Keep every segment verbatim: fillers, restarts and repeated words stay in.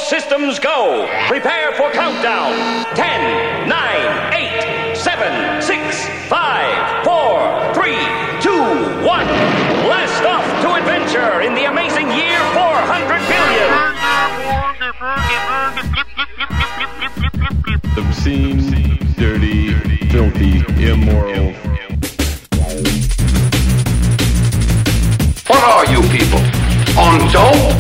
systems go. Prepare for countdown. Ten, nine, eight, seven, six, five, four, three, two, one. Blast off to adventure in the amazing year four hundred billion. Obscene, dirty, filthy, immoral. What are you people? On dope?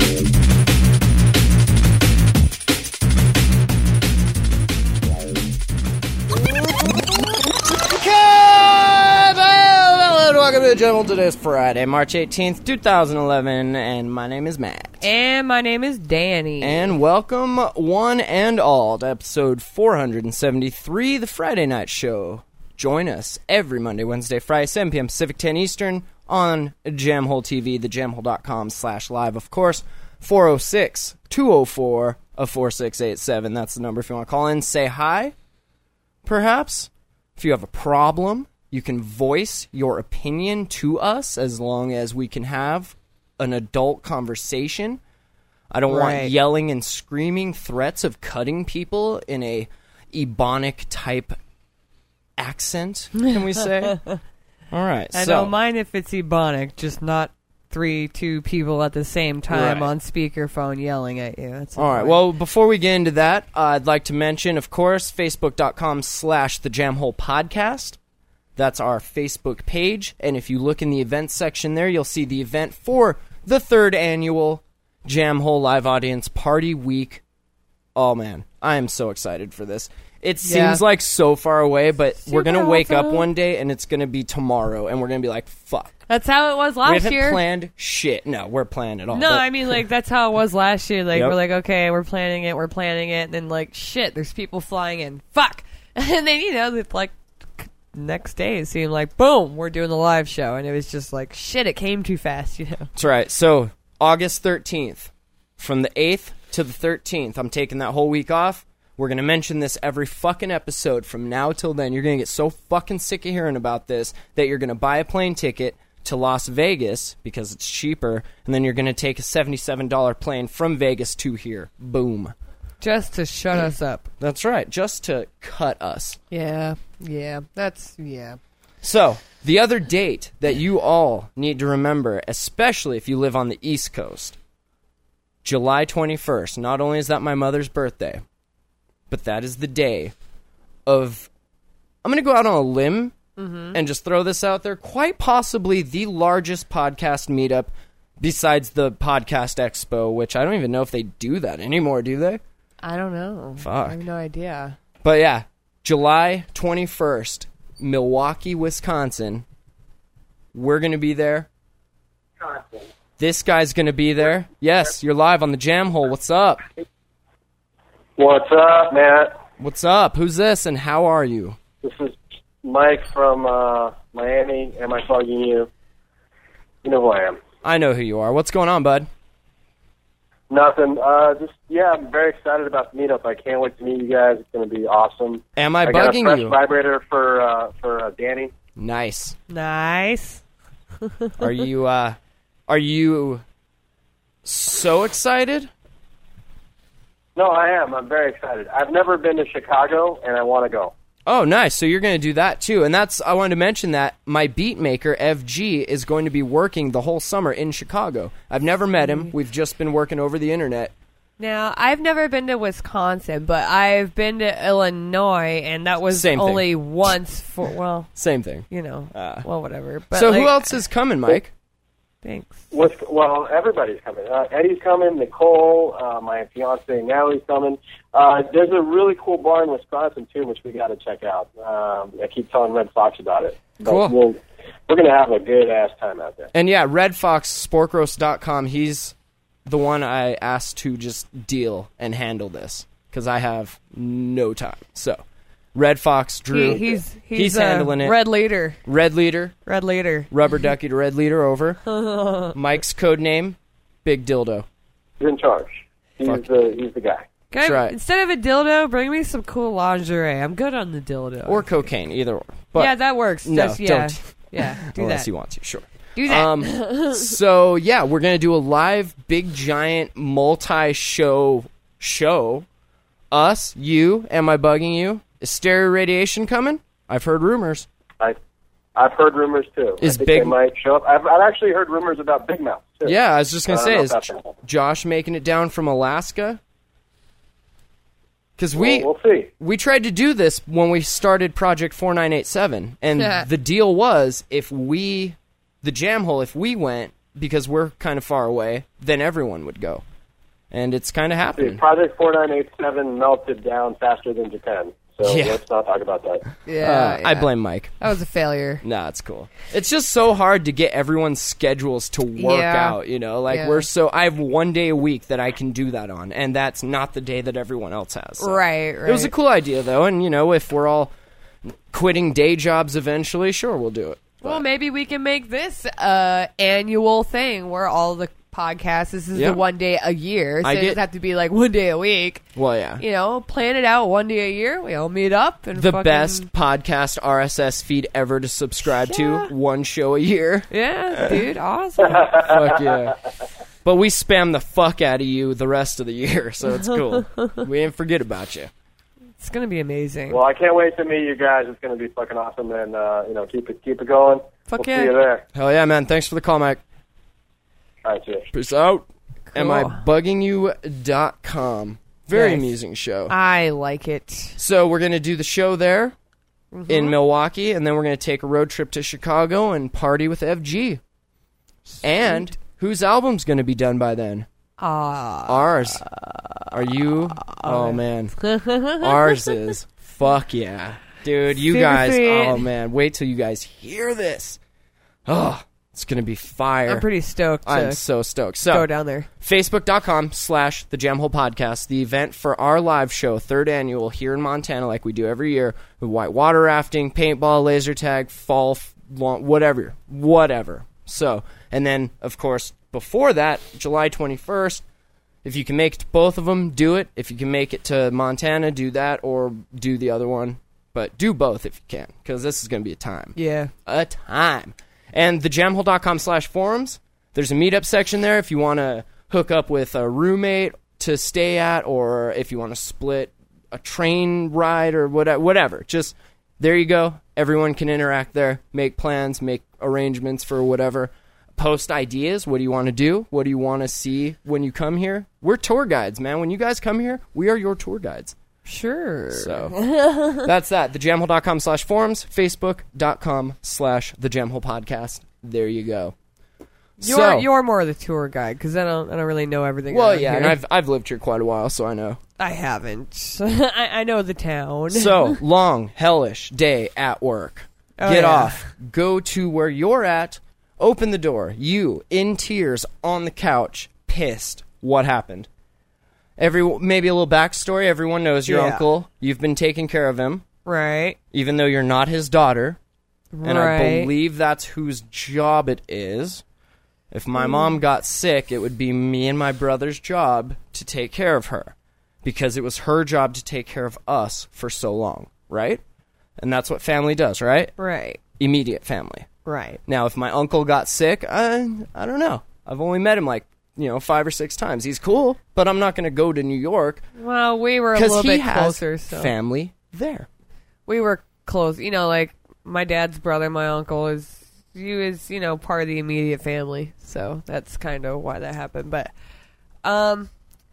Welcome to the General. Today is Friday, March eighteenth, twenty eleven, and my name is Matt. And my name is Danny. And welcome, one and all, to episode four seventy-three, the Friday Night Show. Join us every Monday, Wednesday, Friday, seven p.m. Pacific, ten Eastern, on Jamhole T V, thejamhole.com slash live, of course, four oh six, two oh four, four six eight seven. That's the number if you want to call in. Say hi, perhaps. If you have a problem, you can voice your opinion to us as long as we can have an adult conversation. I don't Right. want yelling and screaming threats of cutting people in a Ebonic type accent, can we say? All right. I so, don't mind if it's Ebonic, just not three, two people at the same time Right. on speakerphone yelling at you. That's All right. annoying. Well, before we get into that, uh, I'd like to mention, of course, facebook.com slash the Jamhole Podcast. That's our Facebook page. And if you look in the events section there, you'll see the event for the third annual Jamhole Live Audience Party Week. Oh, man. I am so excited for this. It Yeah. seems like so far away, but Super we're going to wake up awesome. one day and it's going to be tomorrow. And we're going to be like, fuck. That's how it was we last haven't year. planned shit. No, we're planning it all. No, But- I mean, like, that's how it was last year. Like, Yep. we're like, okay, we're planning it, we're planning it, and then, like, shit, there's people flying in. Fuck! And then, you know, it's like, next day it seemed like, boom, we're doing the live show. And it was just like, shit, it came too fast, you know? That's right. So, August thirteenth, from the eighth to the thirteenth, I'm taking that whole week off. We're going to mention this every fucking episode from now till then. You're going to get so fucking sick of hearing about this that you're going to buy a plane ticket to Las Vegas because it's cheaper, and then you're going to take a seventy-seven dollars plane from Vegas to here. Boom. Just to shut us up. That's right. Just to cut us. Yeah, yeah, that's, yeah. So, the other date that you all need to remember, especially if you live on the East Coast, July twenty-first. Not only is that my mother's birthday, but that is the day of, I'm going to go out on a limb Mm-hmm. and just throw this out there, quite possibly the largest podcast meetup besides the Podcast Expo, which I don't even know if they do that anymore, do they? I don't know. Fuck. I have no idea. But yeah, July twenty-first, Milwaukee, Wisconsin. We're going to be there. This guy's going to be there. Yes, you're live on the Jam Hole. What's up? What's up, Matt? What's up? Who's this and how are you? This is Mike from uh, Miami. Am I bugging you? You know who I am. I know who you are. What's going on, bud? Nothing. Uh, just yeah, I'm very excited about the meetup. I can't wait to meet you guys. It's going to be awesome. Am I, I got a bugging fresh you? vibrator for uh, for uh, Danny. Nice. Nice. Are you uh are you so excited? No, I am. I'm very excited. I've never been to Chicago, and I want to go. Oh, nice. So you're going to do that too. And that's I wanted to mention that my beat maker F G is going to be working the whole summer in Chicago. I've never met him. We've just been working over the internet. Now, I've never been to Wisconsin, but I've been to Illinois, and that was Same thing. only once for, well, Same thing. you know, Uh, well, whatever. But so like, who else is coming, Mike? Thanks. What's, well, everybody's coming. Uh, Eddie's coming. Nicole, uh, my fiance Natalie's coming. Uh, there's a really cool bar in Wisconsin too, which we got to check out. Um, I keep telling Red Fox about it. But Cool. We'll, we're gonna have a good ass time out there. And yeah, Red Fox Spork Roast dot com, he's the one I asked to just deal and handle this because I have no time. So, Red Fox, Drew, He, he's he's, he's uh, handling it. Red leader. Red Leader, Red leader. Rubber Ducky to Red Leader over. Mike's code name, Big Dildo. He's in charge. He's Fuck. the he's the guy. Guy, right. Instead of a dildo, bring me some cool lingerie. I'm good on the dildo. Or cocaine, either or. But yeah, that works. no, Just, yeah, don't. yeah, do unless that. you want to, sure. Do that. Um, so, yeah, we're going to do a live, big, giant, multi-show show, us, you, am I bugging you? Is stereo radiation coming? I've heard rumors. I, I've heard rumors too. Is I think Big- they might show up. I've, I've actually heard rumors about Big Mouth too. Yeah, I was just going to I say, don't know is if that's J- happening. Josh making it down from Alaska? Because we, We'll, we'll see. we tried to do this when we started Project four nine eight seven, and Yeah. the deal was if we, the jam hole, if we went, because we're kind of far away, then everyone would go. And it's kind of See, happening. Project four nine eight seven melted down faster than Japan. So Yeah. let's not talk about that. Yeah, Uh, I yeah. blame Mike. That was a failure. Nah, it's cool. It's just so hard to get everyone's schedules to work Yeah. out, you know? Like, Yeah. we're so... I have one day a week that I can do that on, and that's not the day that everyone else has. so. Right, right. It was a cool idea, though, and, you know, if we're all quitting day jobs eventually, sure, we'll do it. Well, maybe we can make this uh annual thing where all the podcasts, this is Yeah. the one day a year, so I it get- doesn't have to be like one day a week. Well, yeah. You know, plan it out one day a year. We all meet up and The fucking- best podcast R S S feed ever to subscribe Yeah. to, one show a year. Yeah, dude, awesome. Fuck yeah. But we spam the fuck out of you the rest of the year, so it's cool. We didn't forget about you. It's gonna be amazing. Well, I can't wait to meet you guys. It's going to be fucking awesome, and uh, you know, keep it keep it going. Fuck we'll yeah. see you there. Hell yeah, man. Thanks for the call, Mike. All right, cheers. Peace out. Am I Cool. bugging you dot com. Very Nice. amusing show. I like it. So we're going to do the show there Mm-hmm. in Milwaukee, and then we're going to take a road trip to Chicago and party with F G. And whose album's going to be done by then? Ah. Ours. Are you? Oh, man. Ours is. Fuck yeah. Dude, you Super guys. sweet. Oh, man. Wait till you guys hear this. Oh, it's going to be fire. I'm pretty stoked to I'm so stoked. So, go down there. Facebook.com slash The Jam Hole Podcast, the event for our live show, third annual, here in Montana, like we do every year, with whitewater rafting, paintball, laser tag, fall, f- lawn, whatever, whatever. So, and then, of course, before that, July twenty-first, if you can make it to both of them, do it. If you can make it to Montana, do that, or do the other one. But do both if you can, because this is going to be a time. Yeah. A time. And thejamhole.com slash forums, there's a meetup section there if you want to hook up with a roommate to stay at, or if you want to split a train ride or whatever. whatever. Just, there you go. Everyone can interact there, make plans, make arrangements for whatever. Post ideas. What do you want to do? What do you want to see when you come here? We're tour guides, man. When you guys come here, we are your tour guides. Sure. So that's that. Thejamhole.com slash forums, Facebook.com slash The Jam Hole Podcast. There you go. You're so, you're more the tour guide because I don't I don't really know everything. well, around yeah, here. and I've I've lived here quite a while, so I know. I haven't. I, I know the town. So long, hellish day at work. Oh, Get yeah. off. Go to where you're at. Open the door. You in tears on the couch, pissed. What happened? Every maybe a little backstory. Everyone knows your Yeah. uncle. You've been taking care of him, right. even though you're not his daughter. And I Right. believe that's whose job it is. If my mom got sick, it would be me and my brother's job to take care of her. Because it was her job to take care of us for so long, right? And that's what family does, right? Right. Immediate family. Right. Now, if my uncle got sick, I, I don't know. I've only met him like, you know, five or six times. He's cool, but I'm not going to go to New York Well, we were a because little he bit has closer, so family there. we were close. You know, like my dad's brother, my uncle is he was you know part of the immediate family, so that's kind of why that happened. But um,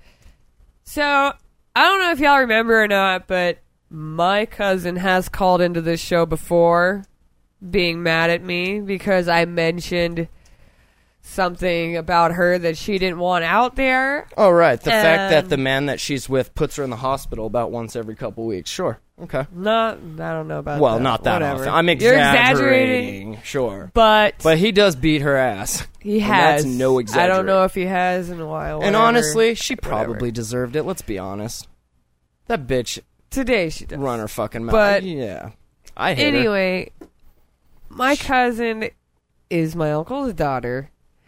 so I don't know if y'all remember or not, but my cousin has called into this show before, being mad at me because I mentioned something about her that she didn't want out there. Oh, right. The fact that And- the man that she's with puts her in the hospital about once every couple weeks. Sure. Okay. Not, I don't know about Well, that. not that Whatever. often. I'm You're exaggerating. Sure. But, But he does beat her ass. he and has. that's no I exaggeration. don't know if he has in a while. And whatever. honestly, she Whatever. probably deserved it. Let's be honest. That bitch Today she does. run her fucking mouth. But- yeah. I hate her. Anyway, my cousin is my uncle's daughter.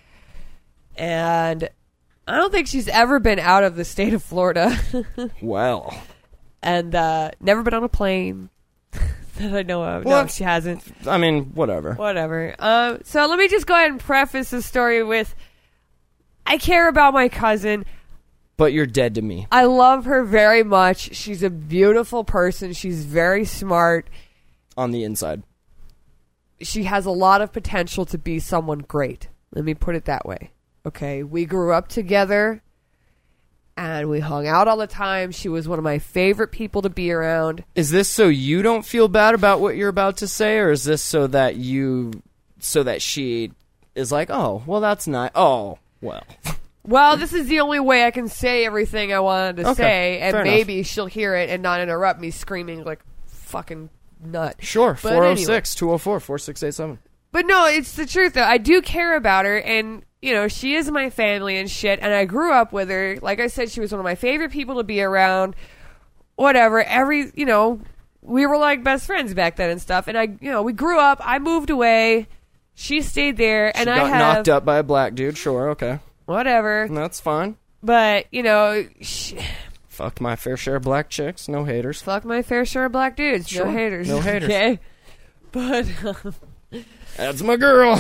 And I don't think she's ever been out of the state of Florida. Well. and uh, never been on a plane that I know of. Well, no, she hasn't. I mean, whatever. Whatever. Um, so let me just go ahead and preface the story with I care about my cousin. But you're dead to me. I love her very much. She's a beautiful person. She's very smart. On the inside. She has a lot of potential to be someone great. Let me put it that way. Okay, we grew up together, and we hung out all the time. She was one of my favorite people to be around. Is this so you don't feel bad about what you're about to say, or is this so that you, so that she is like, oh, well, that's nice. Oh, well. Well, this is the only way I can say everything I wanted to Okay, say, and fair maybe she'll hear it and not interrupt me screaming like fucking nut. Sure, But four oh anyway. six, two oh four, four six eight seven. But no, it's the truth, though. I do care about her, and, you know, she is my family and shit, and I grew up with her. Like I said, she was one of my favorite people to be around. Whatever. Every, you know, we were like best friends back then and stuff, and I, you know, we grew up. I moved away. She stayed there, She and got I have... knocked up by a black dude, sure, okay. Whatever. That's fine. But, you know... She, Fucked my fair share of black chicks, no haters. fuck my fair share of black dudes. Sure. No haters. No haters. Okay? But... Um, That's my girl.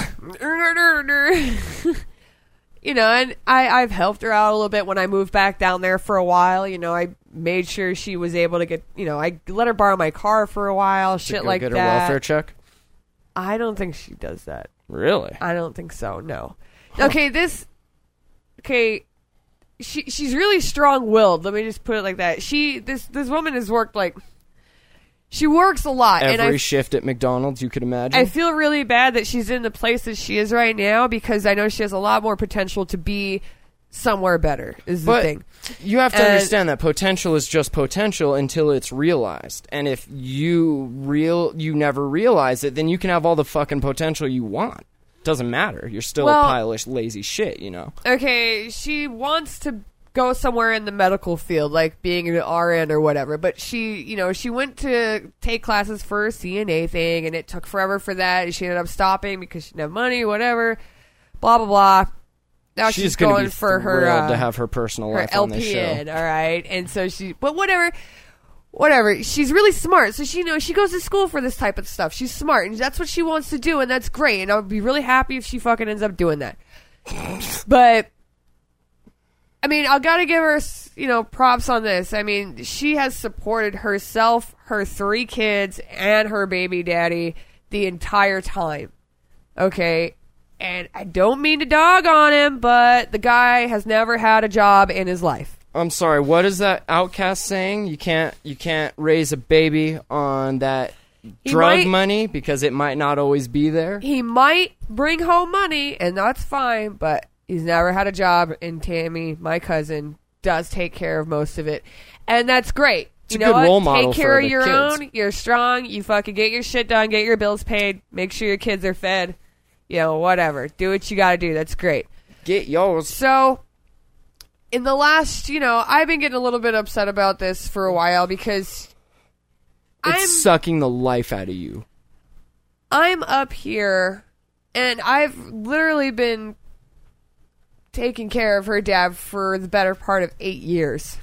you know, and I, I've helped her out a little bit when I moved back down there for a while. You know, I made sure she was able to get, you know, I let her borrow my car for a while, To shit go like get her that. welfare check? I don't think she does that. Really? I don't think so, no. Okay, this, okay, she she's really strong-willed. Let me just put it like that. She, this, this woman has worked, like, she works a lot. Every and I shift at McDonald's you could imagine. I feel really bad that she's in the place that she is right now because I know she has a lot more potential to be somewhere better, is the But thing. you have to And- understand that potential is just potential until it's realized. And if you real you never realize it, then you can have all the fucking potential you want. Doesn't matter. You're still Well- a pile of lazy shit, you know. Okay, she wants to go somewhere in the medical field, like being an R N or whatever, but she, you know, she went to take classes for a C N A thing, and it took forever for that, and she ended up stopping because she didn't have money, whatever, blah, blah, blah. Now she's, She's gonna going be for her thrilled uh, to have her personal her life on this show. L P N, all right? And so she, but whatever, whatever. She's really smart, so she knows she goes to school for this type of stuff. She's smart, and that's what she wants to do, and that's great. And I would be really happy if she fucking ends up doing that. But I mean, I gotta give her, you know, props on this. I mean, she has supported herself, her three kids, and her baby daddy the entire time. Okay? And I don't mean to dog on him, but the guy has never had a job in his life. I'm sorry, what is that Outcast saying? You can't you can't raise a baby on that He drug might- money because it might not always be there. He might bring home money, and that's fine, but he's never had a job, and Tammy, my cousin, does take care of most of it. And that's great. It's you a know good what? role model Take care for of the your kids. own. You're strong. You fucking get your shit done. Get your bills paid. Make sure your kids are fed. You know, whatever. Do what you gotta do. That's great. Get yours. So, in the last, you know, I've been getting a little bit upset about this for a while because It's I'm sucking the life out of you. I'm up here, and I've literally been taking care of her dad for the better part of eight years.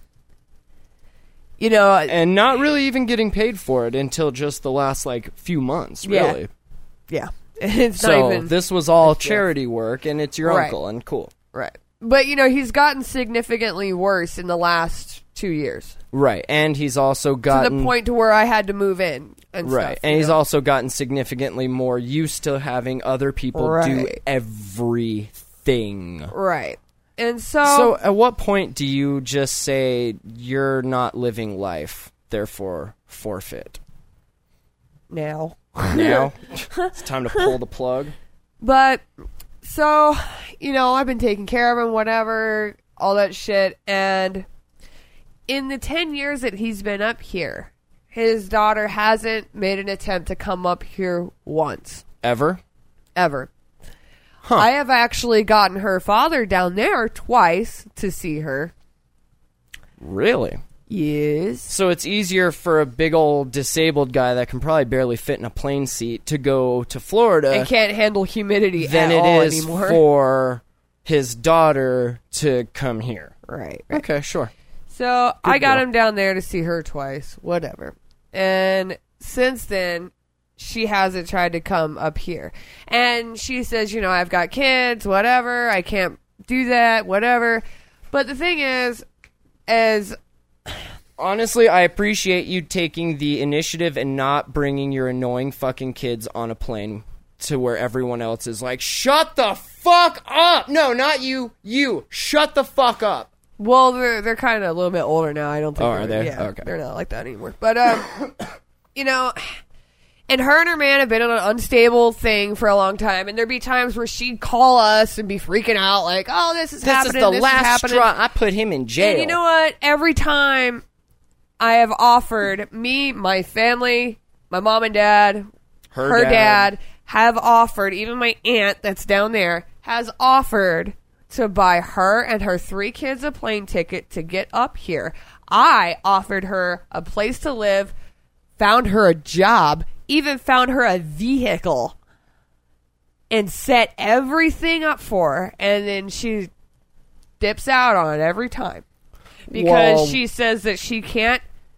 You know, And not really even getting paid for it until just the last, like, few months, Yeah. really. yeah, it's So not even this was all Yeah. charity work, and it's your Right. uncle, and cool. right. But you know, he's gotten significantly worse in the last two years Right, and he's also to gotten... the point to where I had to move in and Right, stuff, and you he's know? also gotten significantly more used to having other people do Right. everything. right. And so, So at what point do you just say, you're not living life, therefore forfeit? now. Now? It's time to pull the plug? But, so, you know, I've been taking care of him, whatever, all that shit. And in the ten years that he's been up here, his daughter hasn't made an attempt to come up here once. Ever? Ever. Huh. I have actually gotten her father down there twice to see her. Really? Yes. So it's easier for a big old disabled guy that can probably barely fit in a plane seat to go to Florida And can't handle humidity than at it all is anymore. for his daughter to come here. Right, right. Okay, sure. So I got girl. him down there to see her twice, whatever. And since then, she hasn't tried to come up here. And she says, you know, I've got kids, whatever. I can't do that, whatever. But the thing is, is honestly, I appreciate you taking the initiative and not bringing your annoying fucking kids on a plane to where everyone else is like, shut the fuck up. No, not you. You. Shut the fuck up. well, they're they're kind of a little bit older now. I don't think. Oh, are they're- they? Yeah, Okay. they're not like that anymore. But um, you know. And her and her man have been on an unstable thing for a long time, and there'd be times where she'd call us and be freaking out, like, "Oh, this is This happening. is the this last is happening." straw. I put him in jail. And you know what? Every time I have offered, me, my family, my mom and dad, Her her, dad. dad. have offered, even my aunt that's down there, has offered to buy her and her three kids a plane ticket to get up here. I offered her a place to live, found her a job, even found her a vehicle, and set everything up for her, and then she dips out on it every time because Well- she says that she can't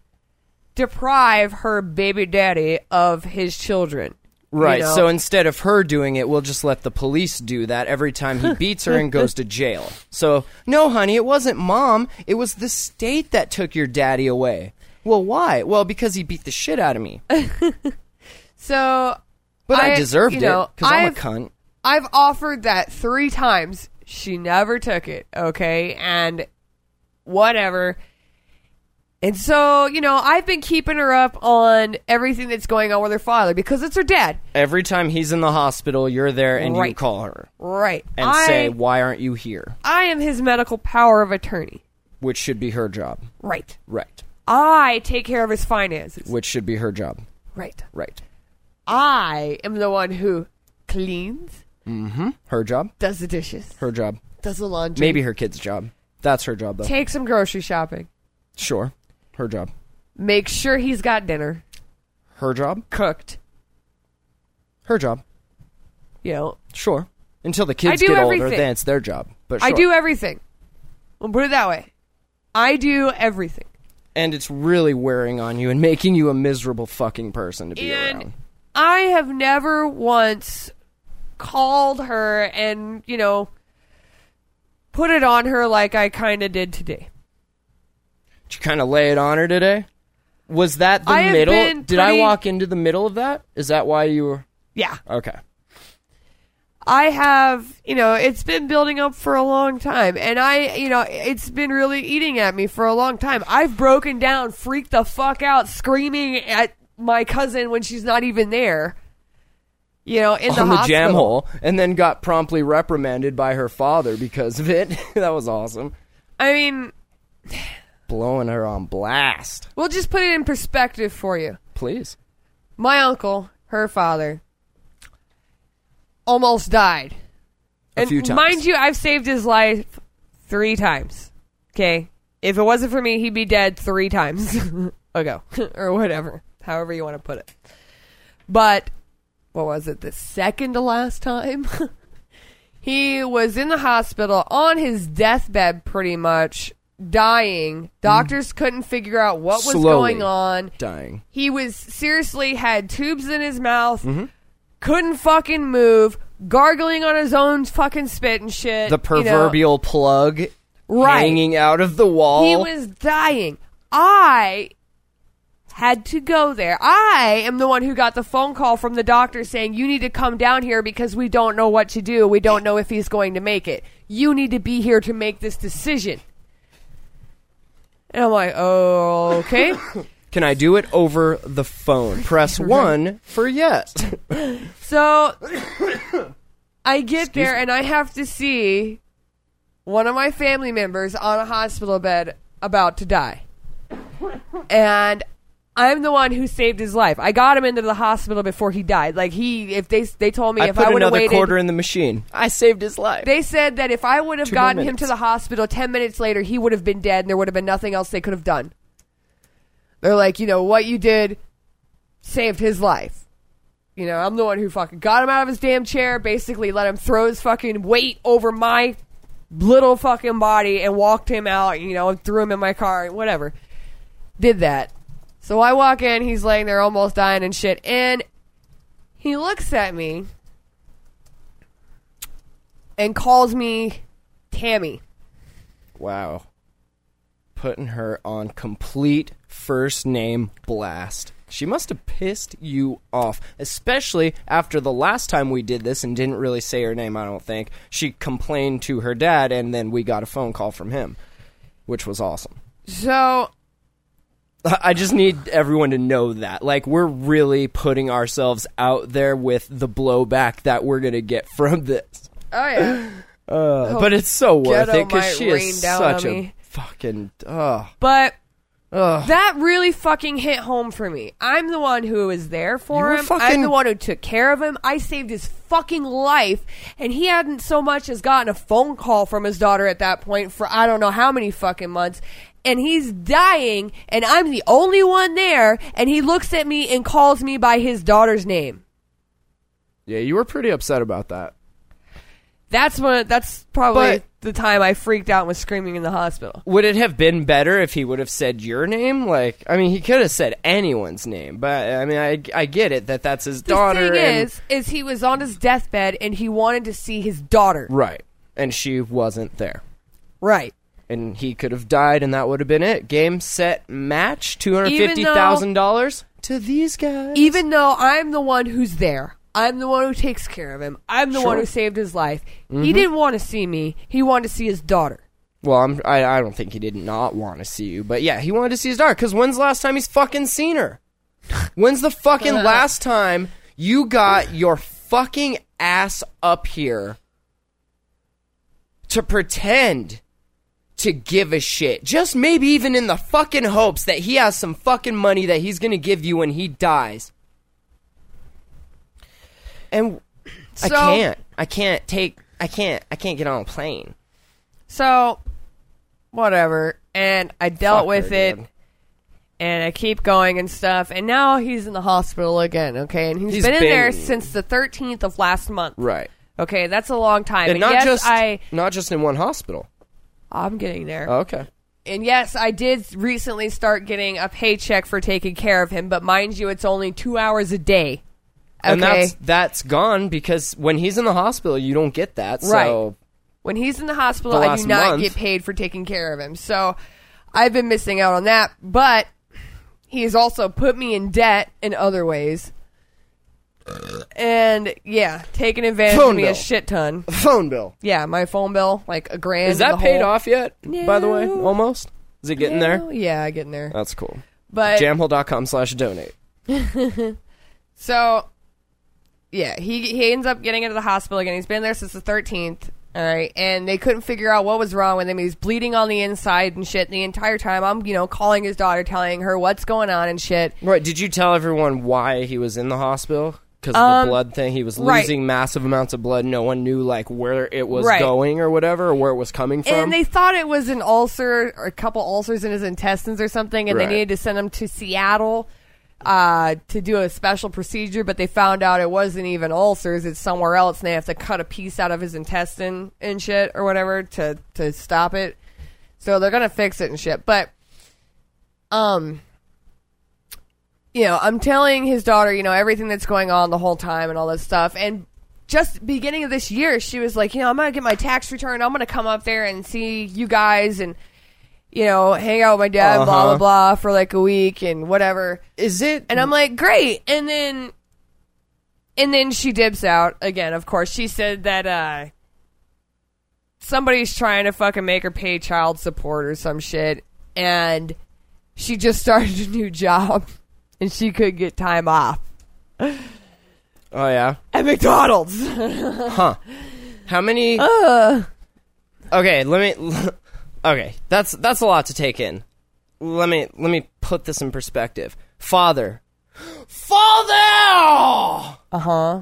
deprive her baby daddy of his children. you Right, know? so instead of her doing it, we'll just let the police do that every time he beats her and goes to jail. So, no, honey, it wasn't mom. It was the state that took your daddy away. Well, why? Well, because he beat the shit out of me. So, But I, I- deserved you know, it, because I'm a I've- cunt. I've offered that three times. She never took it, okay? And whatever. And so, you know, I've been keeping her up on everything that's going on with her father because it's her dad. Every time he's in the hospital, you're there and you Right. call her Right. and I, say, why aren't you here? I am his medical power of attorney. Which should be her job. Right. Right. I take care of his finances. Which should be her job. Right. Right. I am the one who cleans, Her job. does the dishes, Her job. does the laundry. Maybe her kid's job. That's her job, though. Take some grocery shopping. Sure. Her job. Make sure he's got dinner Her job. cooked. Her job. You know, Sure. Until the kids do get older, everything. then it's their job. But I sure. do everything. We'll put it that way. I do everything. And it's really wearing on you and making you a miserable fucking person to be And around. I have never once called her and, you know, put it on her like I kind of did today. Did you kind of lay it on her today? Was that the I have middle? been Did I pretty- walk into the middle of that? Is that why you were... Yeah. Okay. I have, you know, it's been building up for a long time. And I, you know, it's been really eating at me for a long time. I've broken down, freaked the fuck out, screaming at my cousin when she's not even there. You know, in the On the hospital. jam hole, and then got promptly reprimanded by her father because of it. That was awesome. I mean, Blowing her on blast. we'll just put it in perspective for you. Please. My uncle, her father, almost died. A And few times. mind you, I've saved his life three times. Okay? If it wasn't for me, he'd be dead three times ago. Or whatever. However you want to put it. But, what was it? The second to last time? He was in the hospital on his deathbed pretty much, dying. Doctors couldn't figure out what was Slowly. going on. Dying. He was seriously had tubes in his mouth, Mm-hmm. couldn't fucking move, gargling on his own fucking spit and shit. The you know. proverbial plug Right. hanging out of the wall. He was dying. I had to go there. I am the one who got the phone call from the doctor saying, you need to come down here because we don't know what to do. We don't know if he's going to make it. You need to be here to make this decision. And I'm like, oh, okay. Can I do it over the phone? Press one for yes. So I get there and I have to see one of my family members on a hospital bed about to die. And I'm the one who saved his life. I got him into the hospital before he died. Like he, if they they told me I if put I would have another waited, quarter in the machine. I saved his life. they said that if I would have Two more gotten him minutes. to the hospital ten minutes later, he would have been dead, and there would have been nothing else they could have done. They're like, you know, what you did saved his life. You know, I'm the one who fucking got him out of his damn chair, basically let him throw his fucking weight over my little fucking body and walked him out, you know, and threw him in my car, whatever. Did that. So I walk in, he's laying there almost dying and shit, and he looks at me and calls me Tammy. Wow. Putting her on complete first name blast. She must have pissed you off, especially after the last time we did this and didn't really say her name, I don't think. She complained to her dad, and then we got a phone call from him, which was awesome. So... I just need everyone to know that. Like, we're really putting ourselves out there with the blowback that we're going to get from this. Oh, yeah. Uh, but it's so worth ghetto it because might she rain is down such on a me. fucking... Uh, But... uh. That really fucking hit home for me. I'm the one who was there for You were him. fucking- I'm the one who took care of him. I saved his fucking life, and he hadn't so much as gotten a phone call from his daughter at that point for I don't know how many fucking months. And he's dying, and I'm the only one there, and he looks at me and calls me by his daughter's name. Yeah, you were pretty upset about that. That's what. That's probably But- the time I freaked out and was screaming in the hospital. Would it have been better if he would have said your name? Like, I mean, he could have said anyone's name, but I mean, I, I get it that that's his The daughter. thing and, is, is he was on his deathbed, and he wanted to see his daughter. right, and she wasn't there. Right. And he could have died, and that would have been it. Game, set, match, two hundred fifty thousand dollars to these guys. Even though I'm the one who's there, I'm the one who takes care of him, I'm the Sure. one who saved his life. Mm-hmm. He didn't want to see me. He wanted to see his daughter. Well, I'm, I, I don't think he did not want to see you, but yeah, he wanted to see his daughter, because when's the last time he's fucking seen her? When's the fucking last time you got your fucking ass up here to pretend to give a shit? Just maybe even in the fucking hopes that he has some fucking money that he's gonna give you when he dies. And I So- can't. I can't take I can't I can't get on a plane. So, whatever. And I dealt Fuck with her, it. dude. And I keep going and stuff. And now he's in the hospital again, okay? And he's, He's been, in been- there since the thirteenth of last month. Right. Okay, that's a long time. And And not yes, just I... not just in one hospital. I'm getting there. Oh, okay. And yes, I did recently start getting a paycheck for taking care of him. But mind you, it's only two hours a day. Okay? And that's that's gone because when he's in the hospital, you don't get that. So Right. When he's in the hospital, The I last do not month. get paid for taking care of him. So I've been missing out on that. But he has also put me in debt in other ways. And yeah, taking advantage Phone of me bill. a shit ton. phone bill. Yeah, my phone bill, like a grand. Is in that the paid hole. off yet? By the way, No. almost. Is it getting there? Yeah, getting there. That's cool. But Jamhole.com slash donate. so, yeah, he he ends up getting into the hospital again. He's been there since the thirteenth. All right, and they couldn't figure out what was wrong with him. He was bleeding on the inside and shit. The entire time, I'm you know calling his daughter, telling her what's going on and shit. Right. Did you tell everyone why he was in the hospital? Because of Um, the blood thing? He was right. losing massive amounts of blood. No one knew, like, where it was Right. going or whatever, or where it was coming from. And they thought it was an ulcer or a couple ulcers in his intestines or something, and Right. they needed to send him to Seattle uh, to do a special procedure, but they found out it wasn't even ulcers, it's somewhere else, and they have to cut a piece out of his intestine and shit or whatever to, to stop it. So they're going to fix it and shit. But, um, you know, I'm telling his daughter, you know, everything that's going on the whole time and all this stuff, and just beginning of this year, she was like, you know, I'm going to get my tax return. I'm going to come up there and see you guys and, you know, hang out with my dad, blah, Uh-huh. blah, blah, for like a week and whatever. Is it... And I'm like, great. And then, and then she dips out again, of course. She said that, uh, somebody's trying to fucking make her pay child support or some shit. And she just started a new job and she could get time off Oh, yeah? at McDonald's. Huh. How many... Uh. Okay, let me... Okay, that's that's a lot to take in. Let me let me put this in perspective. Father. Father! Uh-huh.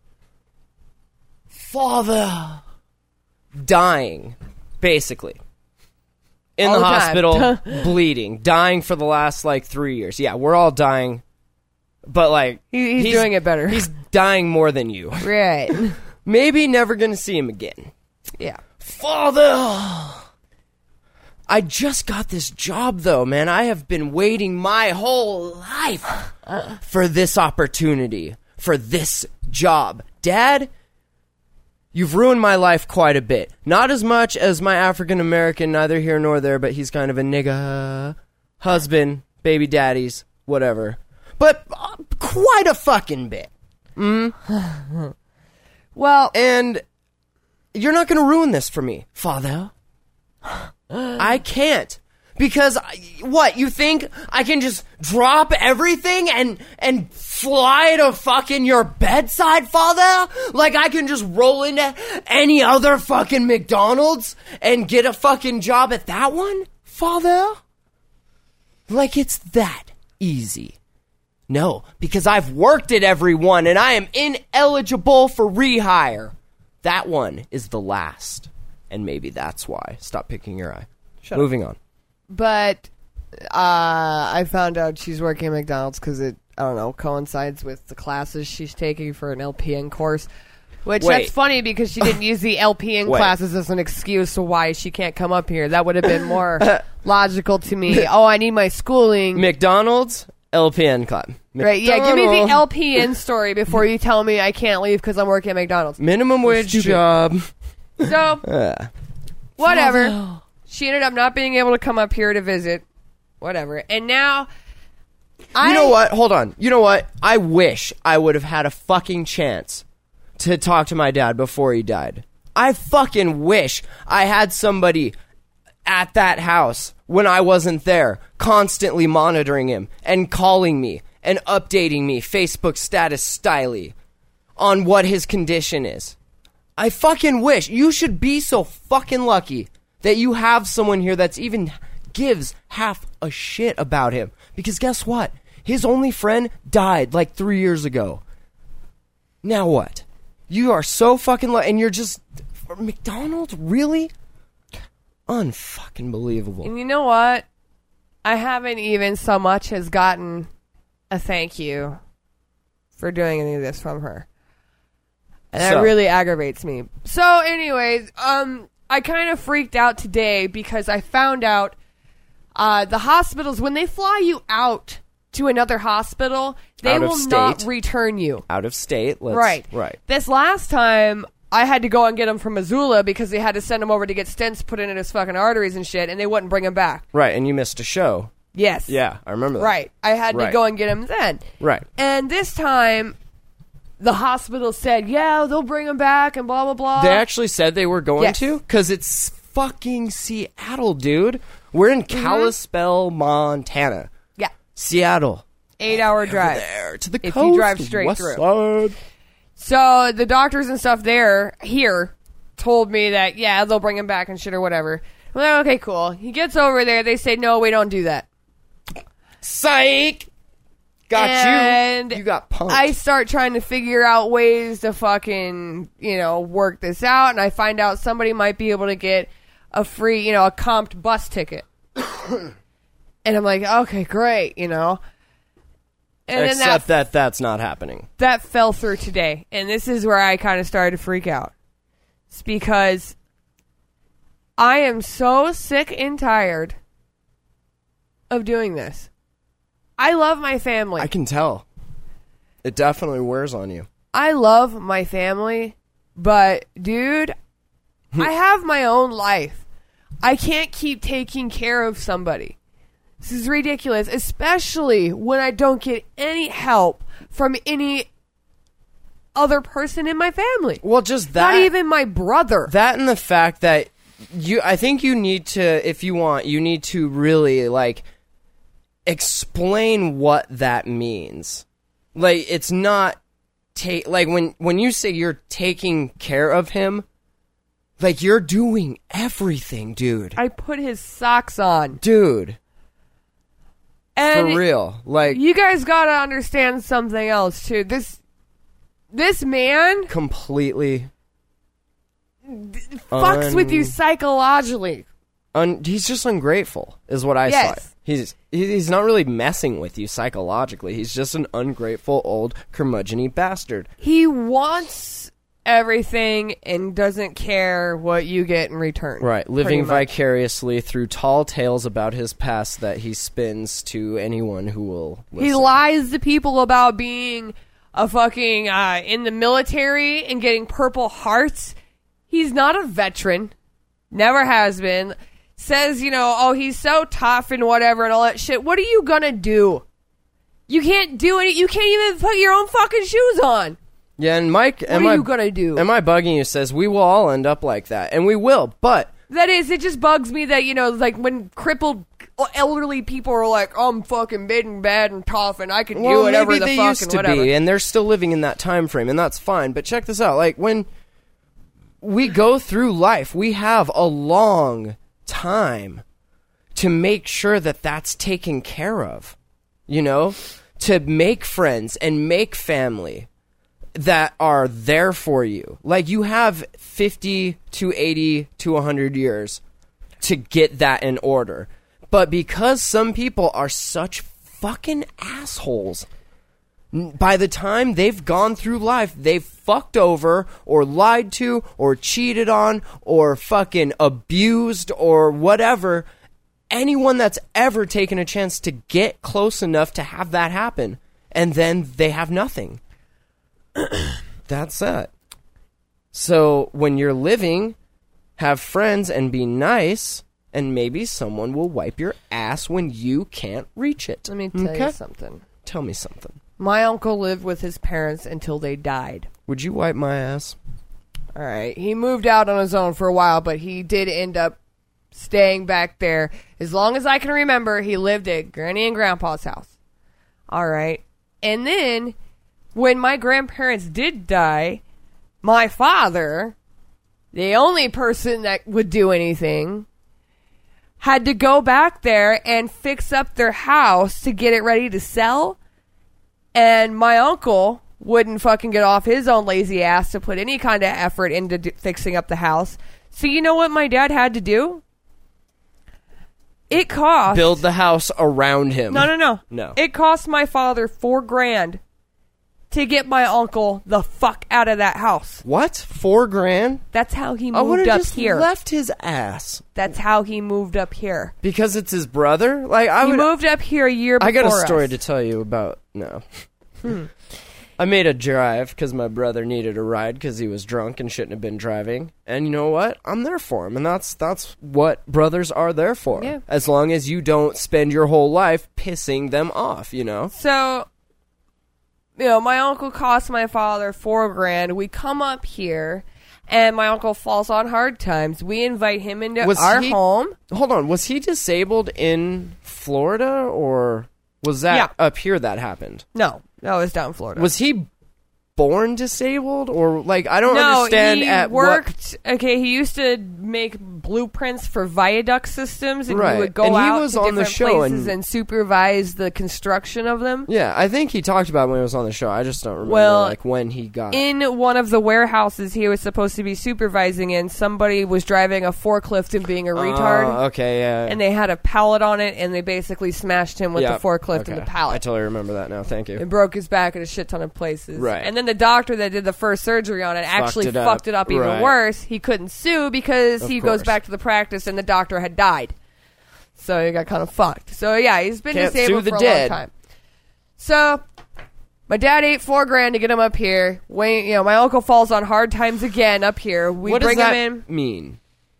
Father. Dying, basically. In All the, the time. hospital, bleeding. Dying for the last, like, three years. Yeah, we're all dying. But, like... He, he's, doing it better. He's dying more than you. right. Maybe never gonna see him again. Yeah. Father! I just got this job, though, man. I have been waiting my whole life for this opportunity, for this job. Dad, You've ruined my life quite a bit. Not as much as my African-American, neither here nor there, but he's kind of a nigga. Husband, baby daddies, whatever. But uh, quite a fucking bit. Mm? Well, and you're not going to ruin this for me, father. I can't. Because, what, you think I can just drop everything and and fly to fucking your bedside, father? Like I can just roll into any other fucking McDonald's and get a fucking job at that one, father? Like it's that easy. No, because I've worked at every one and I am ineligible for rehire. That one is the last. And maybe that's why. Stop picking your eye. Shut Moving up. on. But uh, I found out she's working at McDonald's because it, I don't know, coincides with the classes she's taking for an L P N course. Which, Wait. that's funny because she didn't use the L P N Wait. classes as an excuse to why she can't come up here. That would have been more logical to me. Oh, I need my schooling. McDonald's, L P N club. Right, yeah, give me the McDonald's. L P N story before you tell me I can't leave because I'm working at McDonald's. Minimum wage Stupid. job. So, Uh, whatever. She ended up not being able to come up here to visit. Whatever. And now, I... you know what? Hold on. You know what? I wish I would have had a fucking chance to talk to my dad before he died. I fucking wish I had somebody at that house when I wasn't there, constantly monitoring him and calling me and updating me Facebook status styly on what his condition is. I fucking wish. You should be so fucking lucky that you have someone here that's even gives half a shit about him. Because guess what? His only friend died like three years ago. Now what? You are so fucking lucky, and you're just... McDonald's? Really? Unfucking believable. And you know what? I haven't even so much as gotten a thank you for doing any of this from her. And that So. really aggravates me. So, anyways, um, I kind of freaked out today because I found out uh, the hospitals, when they fly you out to another hospital, they Out of will not state. return you. Out of state. Let's, Right. Right. This last time, I had to go and get him from Missoula because they had to send him over to get stents put in his fucking arteries and shit, and they wouldn't bring him back. Right, and you missed a show. Yes. Yeah, I remember that. Right. I had Right. to go and get him then. Right. And this time, the hospital said, yeah, they'll bring him back and blah, blah, blah. They actually said they were going Yes. to? Because it's fucking Seattle, dude. We're in Kalispell, Montana. Yeah. Seattle. Eight-hour drive. There, to the If coast. you drive straight west through. Side. So the doctors and stuff there, here, told me that, yeah, they'll bring him back and shit or whatever. I'm like, okay, cool. He gets over there. They say, no, we don't do that. Psych! Got And you. You got punked. I start trying to figure out ways to fucking, you know, work this out, and I find out somebody might be able to get a free, you know, a comped bus ticket. And I'm like, okay, great, you know. And Except then that, that that's not happening. that fell through today. And this is where I kind of started to freak out. It's because I am so sick and tired of doing this. I love my family. I can tell. It definitely wears on you. I love my family, but dude, I have my own life. I can't keep taking care of somebody. This is ridiculous, especially when I don't get any help from any other person in my family. Well, just that. Not even my brother. That and the fact that you, I think you need to, if you want, you need to really, like, explain what that means. Like, it's not, ta- like, when, when you say you're taking care of him, like, you're doing everything, dude. I put his socks on. Dude. And For real. Like, you guys gotta understand something else, too. This, this man completely. fucks Un- with you psychologically. Un- he's just ungrateful, is what I Yes. saw. He's he- he's not really messing with you psychologically. He's just an ungrateful old curmudgeon-y bastard. He wants everything and doesn't care what you get in return. Right, living pretty much. vicariously through tall tales about his past that he spins to anyone who will listen. He lies to people about being a fucking uh, in the military and getting Purple Hearts He's not a veteran. Never has been. Says, you know, oh, he's so tough and whatever and all that shit. What are you gonna do? You can't do any. You can't even put your own fucking shoes on. Yeah, and Mike, What am are I, you gonna do? Am I bugging you? Says we will all end up like that, and we will. But That is, it just bugs me that, you know, like when crippled elderly people are like, oh, I'm fucking big and bad and tough and I can well, do whatever maybe the they fuck used and to whatever. be, and they're still living in that time frame, and that's fine. But check this out: like when we go through life, we have a long time to make sure that that's taken care of. You know, to make friends and make family that are there for you. Like, you have fifty to eighty to one hundred years to get that in order. But because some people are such fucking assholes, n- by the time they've gone through life, they've fucked over or lied to or cheated on or fucking abused or whatever. Anyone that's ever taken a chance to get close enough to have that happen, and then they have nothing. That's it. So when you're living, have friends and be nice, and maybe someone will wipe your ass when you can't reach it. Let me tell Okay? you something. Tell me something. My uncle lived with his parents until they died. Would you wipe my ass? All right. He moved out on his own for a while, but he did end up staying back there. As long as I can remember, he lived at Granny and Grandpa's house. All right. And then, when my grandparents did die, my father, the only person that would do anything, had to go back there and fix up their house to get it ready to sell. And my uncle wouldn't fucking get off his own lazy ass to put any kind of effort into d- fixing up the house. So you know what my dad had to do? It cost... Build the house around him. No, no, no. No. It cost my father four grand to get my uncle the fuck out of that house. What? Four grand? That's how he I would moved have up just here. left his ass. That's how he moved up here. Because it's his brother? Like, I He would... moved up here a year before I got a story us. to tell you about. No. I made a drive because my brother needed a ride because he was drunk and shouldn't have been driving. And you know what? I'm there for him, and that's that's what brothers are there for. Yeah. As long as you don't spend your whole life pissing them off, you know. So, you know, my uncle cost my father four grand. We come up here, and my uncle falls on hard times. We invite him into Was our he- home. Hold on, was he disabled in Florida, or was that Yeah. up here that happened? No, no, it was down in Florida. Was he born disabled, or like I don't no, understand he at worked. Okay, he used to make blueprints for viaduct systems, and Right. he would go And he out was to on the different show places and- and supervise the construction of them. what? Yeah, I think he talked about it when he was on the show. I just don't remember Well, like when he got. In one of the warehouses he was supposed to be supervising in, somebody was driving a forklift and being a retard. Oh, okay, yeah. And they had a pallet on it, and they basically smashed him with Yeah, the forklift okay. and the I pallet. totally remember that now. Thank you. It broke his back in a shit ton of places. Right. And then the doctor that did the first surgery on it actually it up. fucked it up even Right. worse. He couldn't sue because Of he goes course. back to the practice and the doctor had died. So he got kind of fucked. So yeah, he's been Can't disabled sue for the a dead. long time. So my dad ate four grand to get him up here. Wayne, you know, my uncle falls on hard times again up here. We what bring does that him in. mean?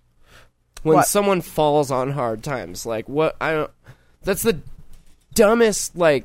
When What? someone falls on hard times, like what? I don't. That's the dumbest. Like,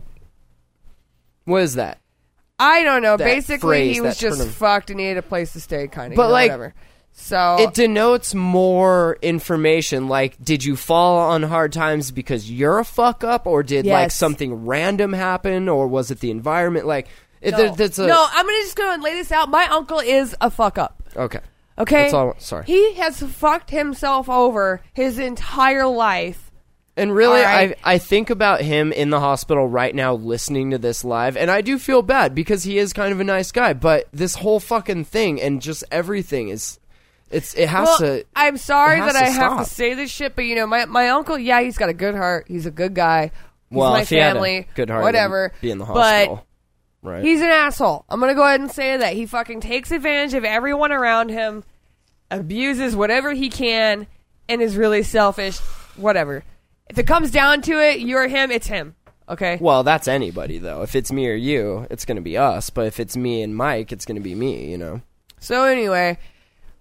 what is that? I don't know. that Basically, phrase, he was that just term. fucked and he had a place to stay, kind of. But, you know, like, whatever. So It denotes more information. Like, did you fall on hard times because you're a fuck up, or did like Yes. something random happen, or was it the environment? Like, it, no, there- that's a no. I'm gonna just go and lay this out. My uncle is a fuck up. okay. Okay, That's all. Sorry. He has fucked himself over his entire life. And really, All right. I I think about him in the hospital right now listening to this live, and I do feel bad because he is kind of a nice guy, but this whole fucking thing and just everything is, it's it has Well, to. I'm sorry it has that to I have stop. to say this shit, but you know, my my uncle, yeah, he's got a good heart. He's a good guy. He's Well, my if he had a family, good heart, he whatever. wouldn't be in the But hospital, right? he's an asshole. I'm gonna go ahead and say that he fucking takes advantage of everyone around him, abuses whatever he can, and is really selfish. Whatever. If it comes down to it, you're him. It's him. Okay. Well, that's anybody though. If it's me or you, it's going to be us. But if it's me and Mike, it's going to be me. You know. So anyway,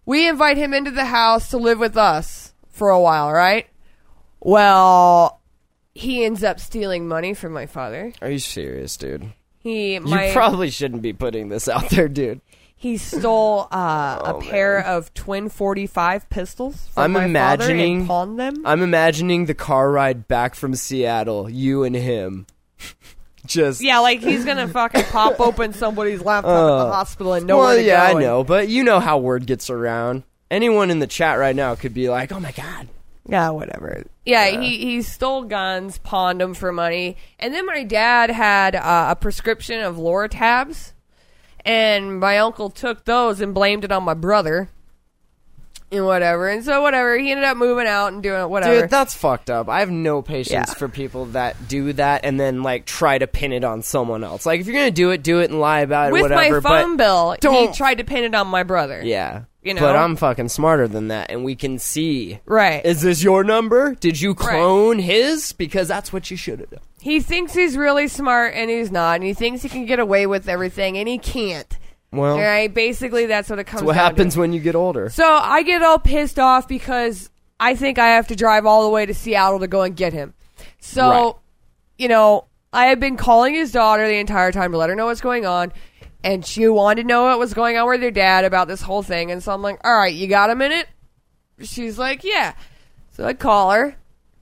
we invite him into the house to live with us for a while, right? Well, he ends up stealing money from my father. Are you serious, dude? He, my, you probably shouldn't be putting this out there, dude. He stole uh, Oh, a pair man. of twin forty-five pistols from I'm my imagining father and pawned them. I'm imagining the car ride back from Seattle, you and him. Just Yeah, like he's gonna fucking pop open somebody's laptop at Uh, the hospital and know well, where to yeah, go. I know, but you know how word gets around. Anyone in the chat right now could be like, "Oh my god." Yeah, whatever. Yeah, he he stole guns, pawned them for money, and then my dad had uh, a prescription of Loratabs, and my uncle took those and blamed it on my brother, and whatever. And so whatever, he ended up moving out and doing whatever. Dude, that's fucked up. I have no patience Yeah. for people that do that and then like try to pin it on someone else. Like if you're gonna do it, do it and lie about it, With whatever. my phone but bill, he don't- tried to pin it on my brother. Yeah. You know? But I'm fucking smarter than that, and we can see. Right. Is this your number? Did you Right. clone his? Because that's what you should have done. He thinks he's really smart, and he's not, and he thinks he can get away with everything, and he can't. Well, All right, basically that's what it comes that's what down happens to. when you get older. So I get all pissed off because I think I have to drive all the way to Seattle to go and get him. So, Right. you know, I had been calling his daughter the entire time to let her know what's going on, and she wanted to know what was going on with her dad about this whole thing. And so I'm like, all right, you got a minute? She's like, yeah. So I call her,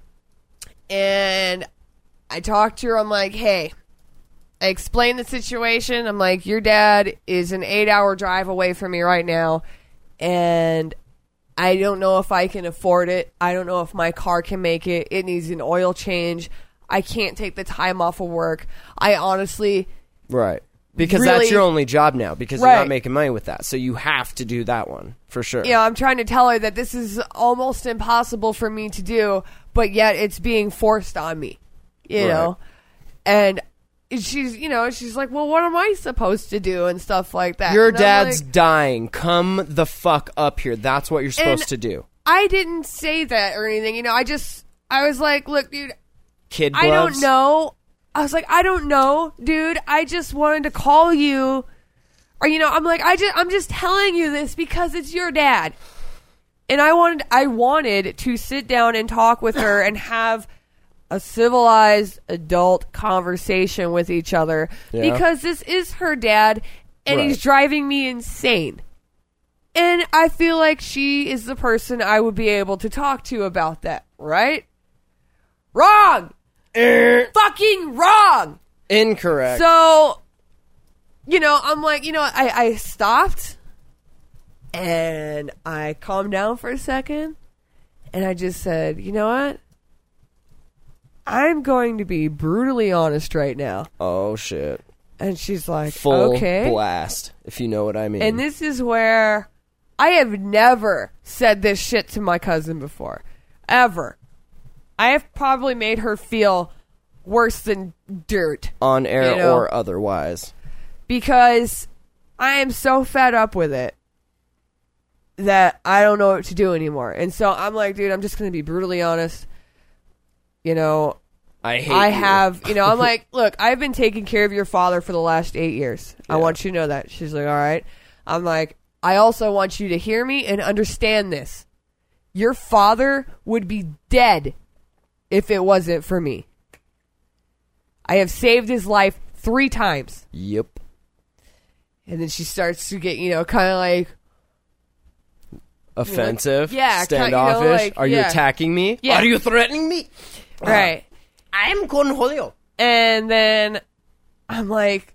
and I talk to her. I'm like, hey, I explain the situation. I'm like, your dad is an eight-hour drive away from me right now, and I don't know if I can afford it. I don't know if my car can make it. It needs an oil change. I can't take the time off of work. I honestly... Right. Because Really- that's your only job now, because Right. you're not making money with that. So you have to do that one, for sure. You know, I'm trying to tell her that this is almost impossible for me to do, but yet it's being forced on me. You Right. know? And she's, you know, she's like, well, what am I supposed to do? And stuff like that. Your And I'm dad's like, dying. Come the fuck up here. That's what you're supposed And- to do. I didn't say that or anything. You know, I just, I was like, look, dude, Kid I gloves. don't know. I was like, I don't know, dude. I just wanted to call you. Or, you know, I'm like, I just, I'm just telling you this because it's your dad. And I wanted, I wanted to sit down and talk with her and have a civilized adult conversation with each other. Yeah. Because this is her dad and Right. he's driving me insane. And I feel like she is the person I would be able to talk to about that, right? Wrong! Fucking wrong! Incorrect. So, you know, I'm like, you know, I, I stopped and I calmed down for a second and I just said, you know what? I'm going to be brutally honest right now. oh, shit. And she's like, Full okay. blast, if you know what I mean. And this is where I have never said this shit to my cousin before. Ever. I have probably made her feel worse than dirt. On air you know, or otherwise. because I am so fed up with it that I don't know what to do anymore. And so I'm like, dude, I'm just going to be brutally honest. You know, I hate I you. have, you know, I'm like, look, I've been taking care of your father for the last eight years. I Yeah. want you to know that. She's like, all right. I'm like, I also want you to hear me and understand this. Your father would be dead if it wasn't for me. I have saved his life three times. Yep. And then she starts to get, you know, kind of like, Offensive. Yeah, ki- you know, Standoffish. like, Are you yeah. attacking me? Yeah. Are you threatening me? right. I'm con Julio. And then I'm like,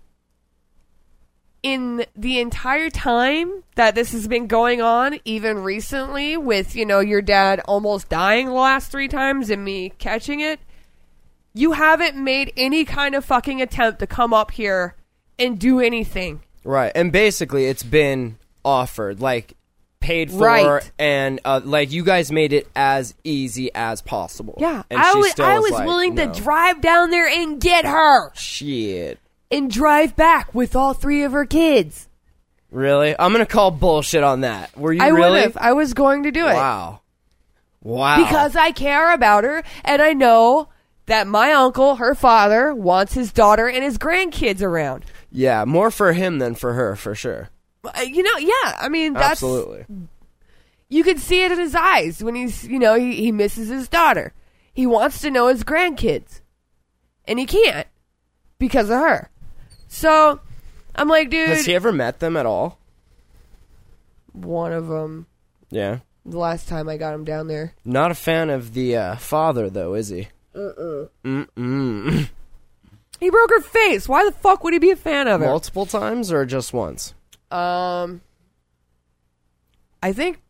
in the entire time that this has been going on, even recently with, you know, your dad almost dying the last three times and me catching it, you haven't made any kind of fucking attempt to come up here and do anything. Right. And basically, it's been offered, like, paid for, Right. and, uh, like, you guys made it as easy as possible. Yeah, And I she was, still I is was like, willing no. to drive down there and get her Shit. and drive back with all three of her kids. Really? I'm gonna call bullshit on that. Were you I would really? have. I was going to do it. Wow. Wow. Because I care about her, and I know that my uncle, her father, wants his daughter and his grandkids around. Yeah, more for him than for her, for sure. Uh, You know, yeah. I mean, that's Absolutely. you can see it in his eyes when he's, you know, he, he misses his daughter. He wants to know his grandkids. And he can't because of her. So, I'm like, dude. Has he ever met them at all? One of them. Yeah. The last time I got him down there. Not a fan of the uh, father, though, is he? Uh-uh. Mm-mm. He broke her face. Why the fuck would he be a fan of her? Multiple times or just once? Um, I think...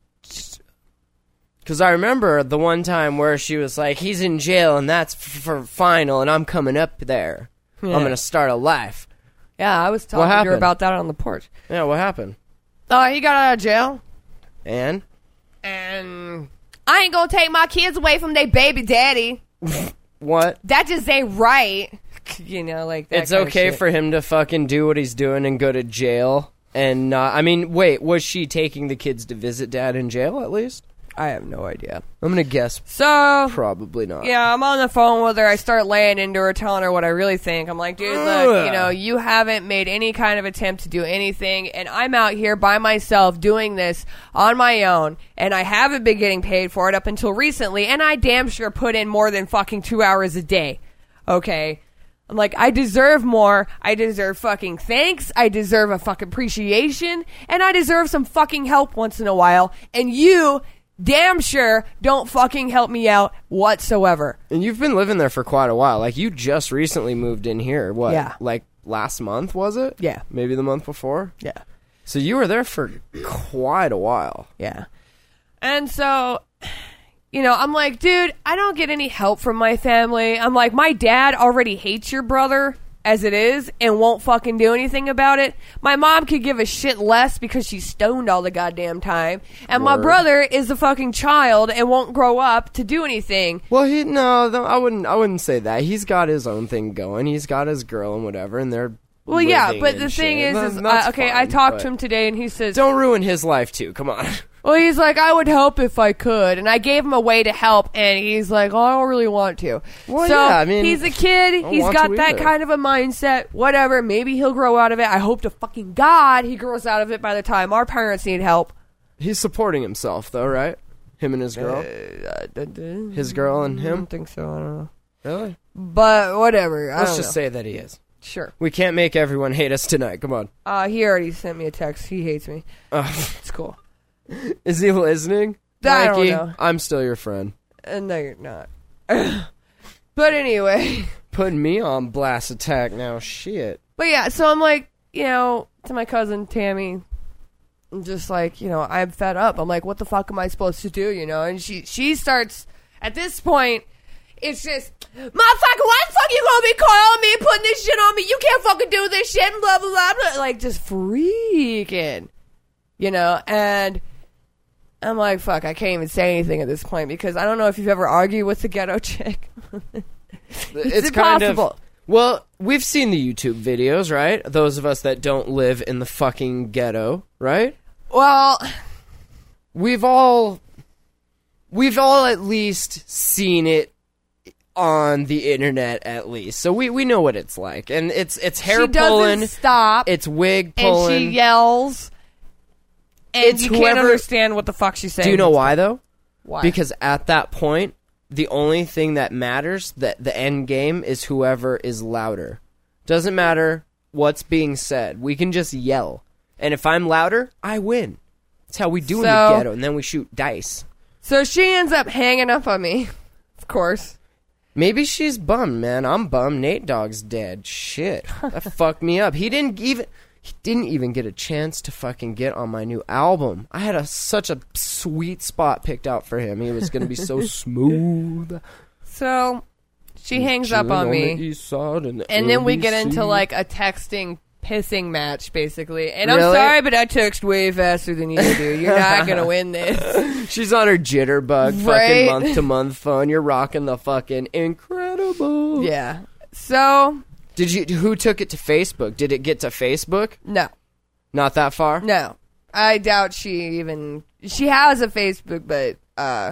Because I remember the one time where she was like, he's in jail and that's f- for final and I'm coming up there. Yeah. I'm going to start a life. Yeah, I was talking to her happened? about that on the porch. Yeah, what happened? Uh, he got out of jail. And? And I ain't gonna take my kids away from their baby daddy. What? That just ain't right. You know, like that It's kind of okay shit. for him to fucking do what he's doing and go to jail and not... I mean, wait, was she taking the kids to visit dad in jail at least? I have no idea. I'm going to guess So, probably not. yeah, I'm on the phone with her. I start laying into her, telling her what I really think. I'm like, dude, look, you know, you haven't made any kind of attempt to do anything, and I'm out here by myself doing this on my own, and I haven't been getting paid for it up until recently, and I damn sure put in more than fucking two hours a day. Okay? I'm like, I deserve more. I deserve fucking thanks. I deserve a fucking appreciation, and I deserve some fucking help once in a while, and you... damn sure don't fucking help me out whatsoever. And you've been living there for quite a while. Like, you just recently moved in here. What? Yeah. Like, last month, was it? Yeah. Maybe the month before? Yeah. So you were there for quite a while. Yeah. And so, you know, I'm like, dude, I don't get any help from my family. I'm like, my dad already hates your brother as it is and won't fucking do anything about it. My mom could give a shit less because she's stoned all the goddamn time. And my Word. brother is a fucking child and won't grow up to do anything. Well, he no, th- I wouldn't. I wouldn't say that. He's got his own thing going. He's got his girl and whatever, and they're Well, yeah, living but and the thing shit. is, is Th- that's uh, okay, fine, I talked but to him today and he says, don't ruin his life too. Come on. well, he's like, I would help if I could. And I gave him a way to help, and he's like, oh, I don't really want to. Well, so, yeah, I mean, he's a kid. I don't He's want got to that either. kind of a mindset. Whatever. Maybe he'll grow out of it. I hope to fucking God he grows out of it by the time our parents need help. He's supporting himself, though, right? Him and his girl. Uh, His girl and I him. don't think so. I don't know. Really? But whatever. I Let's don't just know. say that he is. Sure. We can't make everyone hate us tonight. Come on. Uh, he already sent me a text. He hates me. Uh, It's cool. is he listening? I don't Mikey, know. I'm still your friend. Uh, no, you're not. But anyway. Putting me on blast attack now. Shit. But yeah, so I'm like, you know, to my cousin Tammy, I'm just like, you know, I'm fed up. I'm like, what the fuck am I supposed to do, you know? And she she starts, at this point, it's just, motherfucker, why the fuck you gonna be calling me, putting this shit on me? You can't fucking do this shit, and blah, blah, blah, blah. Like, just freaking, you know? And I'm like, fuck, I can't even say anything at this point because I don't know if you've ever argued with the ghetto chick. It's, impossible. kind of well, we've seen the YouTube videos, right? Those of us that don't live in the fucking ghetto, right? Well, We've all we've all at least seen it on the internet at least. So we, we know what it's like. And it's it's hair she doesn't pulling, stop. it's wig and pulling. she yells, and It's you can't whoever- understand what the fuck she's saying. Do you know why though? Why? Because at that point, the only thing that matters, that the end game, is whoever is louder. Doesn't matter what's being said. We can just yell. And if I'm louder, I win. That's how we do in the So- ghetto. And then we shoot dice. So she ends up hanging up on me, of course. Maybe she's bummed, man. I'm bummed. Nate Dogg's dead. Shit. That fucked me up. He didn't even... He didn't even get a chance to fucking get on my new album. I had a such a sweet spot picked out for him. He was going to be so smooth. So she hangs up on Chilling me, the east side and, the and then we get L B C. into like a texting pissing match, basically. And I'm Really? sorry, but I text way faster than you do. You're not gonna win this. She's on her jitterbug Right? fucking month to month phone. You're rocking the fucking incredible. Yeah. So Did you? Who took it to Facebook? Did it get to Facebook? no, Not that far. no. I doubt she even she has a Facebook, but uh,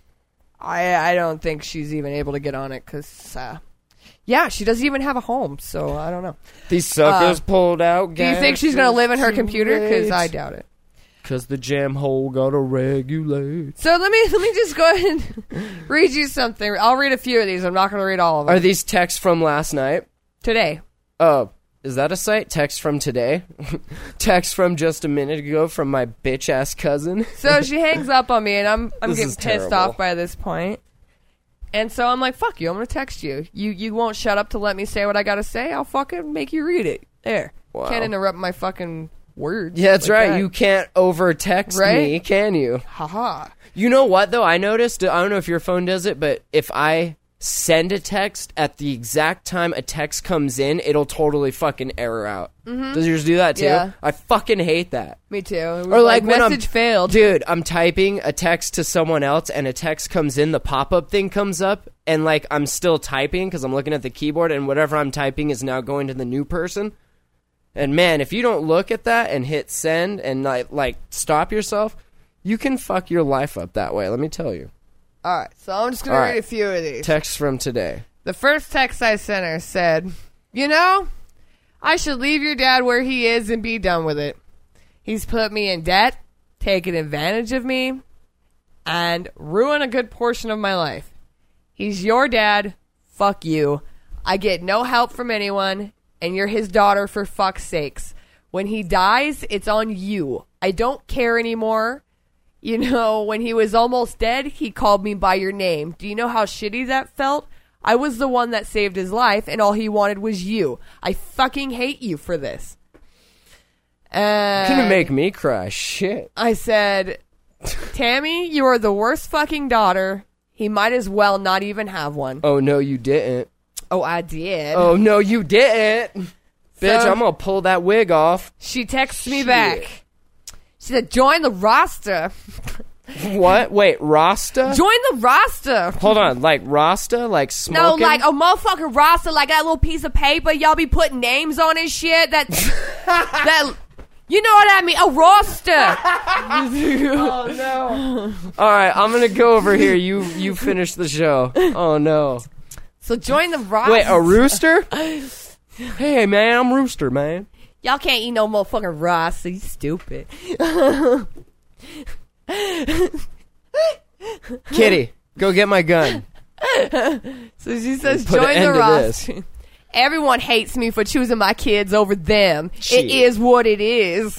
I I don't think she's even able to get on it because uh, yeah, she doesn't even have a home. So I don't know. These suckers Uh, pulled out. Do you think she's gonna live in her computer? Because I doubt it. Cause the jam hole gotta regulate. So let me let me just go ahead and read you something. I'll read a few of these. I'm not going to read all of them. Are these texts from last night? Today. Oh, is that a site? Text from today? Text from just a minute ago from my bitch ass cousin. So she hangs up on me, and I'm I'm This getting is pissed terrible. off by this point. And so I'm like, fuck you. I'm going to text you. You you won't shut up to let me say what I got to say. I'll fucking make you read it. There. Wow. Can't interrupt my fucking words. Yeah, that's like right. that. You can't over text Right? me, can you? Haha. You know what, though? I noticed, I don't know if your phone does it, but if I send a text at the exact time a text comes in, it'll totally fucking error out. Mm-hmm. Does yours do that, too? Yeah. I fucking hate that. Me too. It was Or like, when I'm- message failed. Dude, I'm typing a text to someone else and a text comes in, the pop-up thing comes up, and like I'm still typing because I'm looking at the keyboard and whatever I'm typing is now going to the new person. And man, if you don't look at that and hit send and like, like stop yourself, you can fuck your life up that way, let me tell you. All right, so I'm just going All to read right. a few of these. Text from today. The first text I sent her said, you know, I should leave your dad where he is and be done with it. He's put me in debt, taken advantage of me, and ruined a good portion of my life. He's your dad. Fuck you. I get no help from anyone, and you're his daughter for fuck's sakes. When he dies, it's on you. I don't care anymore. You know, when he was almost dead, he called me by your name. Do you know how shitty that felt? I was the one that saved his life, and all he wanted was you. I fucking hate you for this. Uh, Gonna make me cry. Shit. I said, Tammy, you are the worst fucking daughter. He might as well not even have one. Oh no, you didn't. Oh, I did. Oh no, you didn't. Bitch, So- I'm gonna pull that wig off. She texts me Shit. back. She said, join the roster. What? Wait, Rasta? Join the roster. Hold on, like Rasta? Like No, smoking? like a motherfucking roster, like that little piece of paper y'all be putting names on and shit. That, that, you know what I mean? A roster. Oh no. Alright, I'm gonna go over here. You you finish the show. Oh no. So join the roster. Wait, a rooster? Hey man, I'm Rooster, man. Y'all can't eat no motherfucking roster. You stupid. Kitty, go get my gun. So she says, Put an join the end to roster. Everyone hates me for choosing my kids over them. Shit. It is what it is.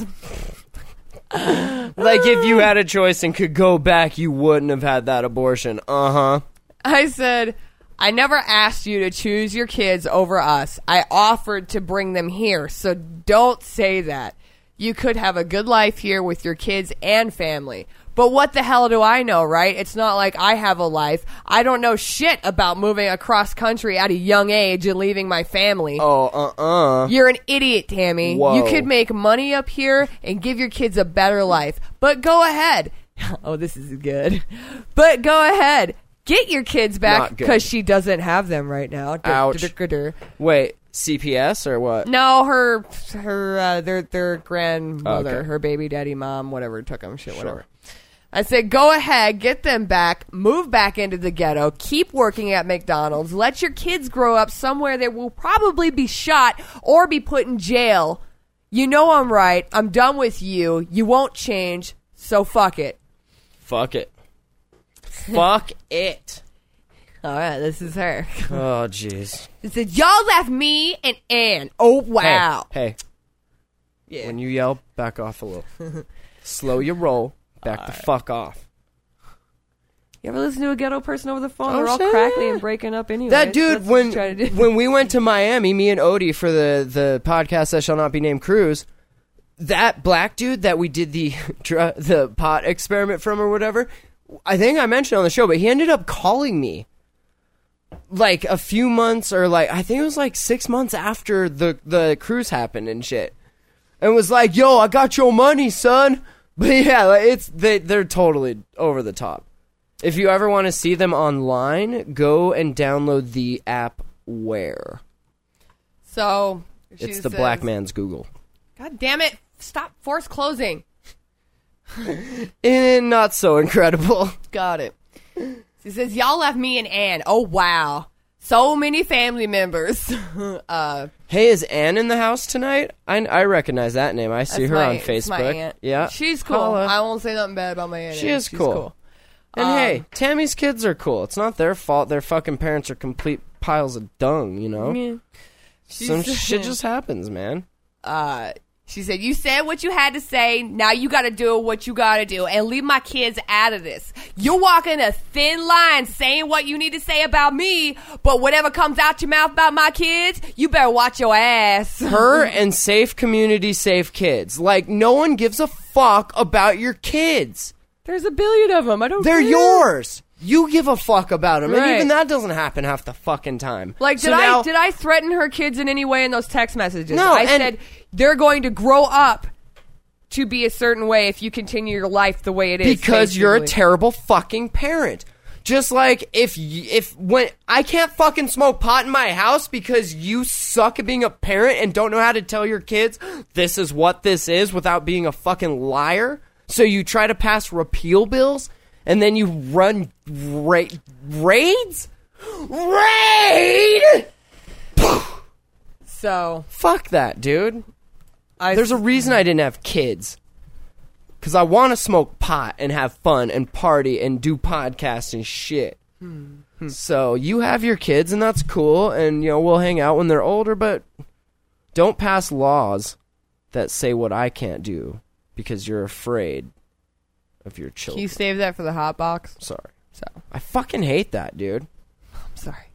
Like if you had a choice and could go back, you wouldn't have had that abortion. Uh-huh. I said, I never asked you to choose your kids over us. I offered to bring them here, so don't say that. You could have a good life here with your kids and family. But what the hell do I know, right? It's not like I have a life. I don't know shit about moving across country at a young age and leaving my family. Oh, uh-uh. You're an idiot, Tammy. Whoa. You could make money up here and give your kids a better life. But go ahead. Oh, this is good. But go ahead. Get your kids back Not good. because she doesn't have them right now. Ouch. Dur-dur-dur-dur. Wait, C P S or what? No, her, her, uh, their, their grandmother, Okay. her baby daddy, mom, whatever, took them, shit, whatever. I said, go ahead, get them back, move back into the ghetto, keep working at McDonald's, let your kids grow up somewhere they will probably be shot or be put in jail. You know I'm right. I'm done with you. You won't change, so fuck it. Fuck it. Fuck it. All right, this is her. Oh, jeez. It said, y'all left me and Ann. Oh, wow. Hey, hey. Yeah. When you yell, back off a little. Slow your roll. Back the fuck off. You ever listen to a ghetto person over the phone? Oh, They're all shit. crackly and breaking up anyway. That dude, That's what when he's trying to do. when we went to Miami, me and Odie for the, the podcast that shall not be named cruise, that black dude that we did the dr- the pot experiment from or whatever, I think I mentioned on the show, but he ended up calling me like a few months or like I think it was like six months after the the cruise happened and shit, and was like, "Yo, I got your money, son." But yeah, like, it's they they're totally over the top. If you ever want to see them online, go and download the app Where. So, she It's the says, black man's Google. God damn it. Stop force closing. And not so incredible. Got it. She says, y'all left me and Ann. Oh, wow. so many family members. uh, Hey, is Ann in the house tonight? I, I recognize that name. I see that's her my- on that's my Facebook. aunt. Yeah, She's cool. Holla. I won't say nothing bad about my aunt. She Ann. is She's cool. And Um, hey, Tammy's kids are cool. It's not their fault. Their fucking parents are complete piles of dung, you know? Yeah. Some She's- shit just happens, man. Uh, she said, you said what you had to say. Now you got to do what you got to do and leave my kids out of this. You're walking a thin line saying what you need to say about me, but whatever comes out your mouth about my kids, you better watch your ass. Her and Safe Community, Safe Kids. Like, no one gives a fuck about your kids. There's a billion of them. I don't They're care. yours. You give a fuck about them. Right. And even that doesn't happen half the fucking time. Like, So did now- I did I threaten her kids in any way in those text messages? No, I and- said they're going to grow up to be a certain way if you continue your life the way it is. Because you're a basically. terrible fucking parent. Just like if y- if when I can't fucking smoke pot in my house because you suck at being a parent and don't know how to tell your kids this is what this is without being a fucking liar. So you try to pass repeal bills and then you run ra- raids? Raid! So Fuck that, dude. I There's a reason I didn't have kids. Because I want to smoke pot and have fun and party and do podcasts and shit. Hmm. So you have your kids and that's cool. And, you know, we'll hang out when they're older. But don't pass laws that say what I can't do because you're afraid of your Can children. you save that for the hot box? Sorry. So I fucking hate that, dude. I'm sorry.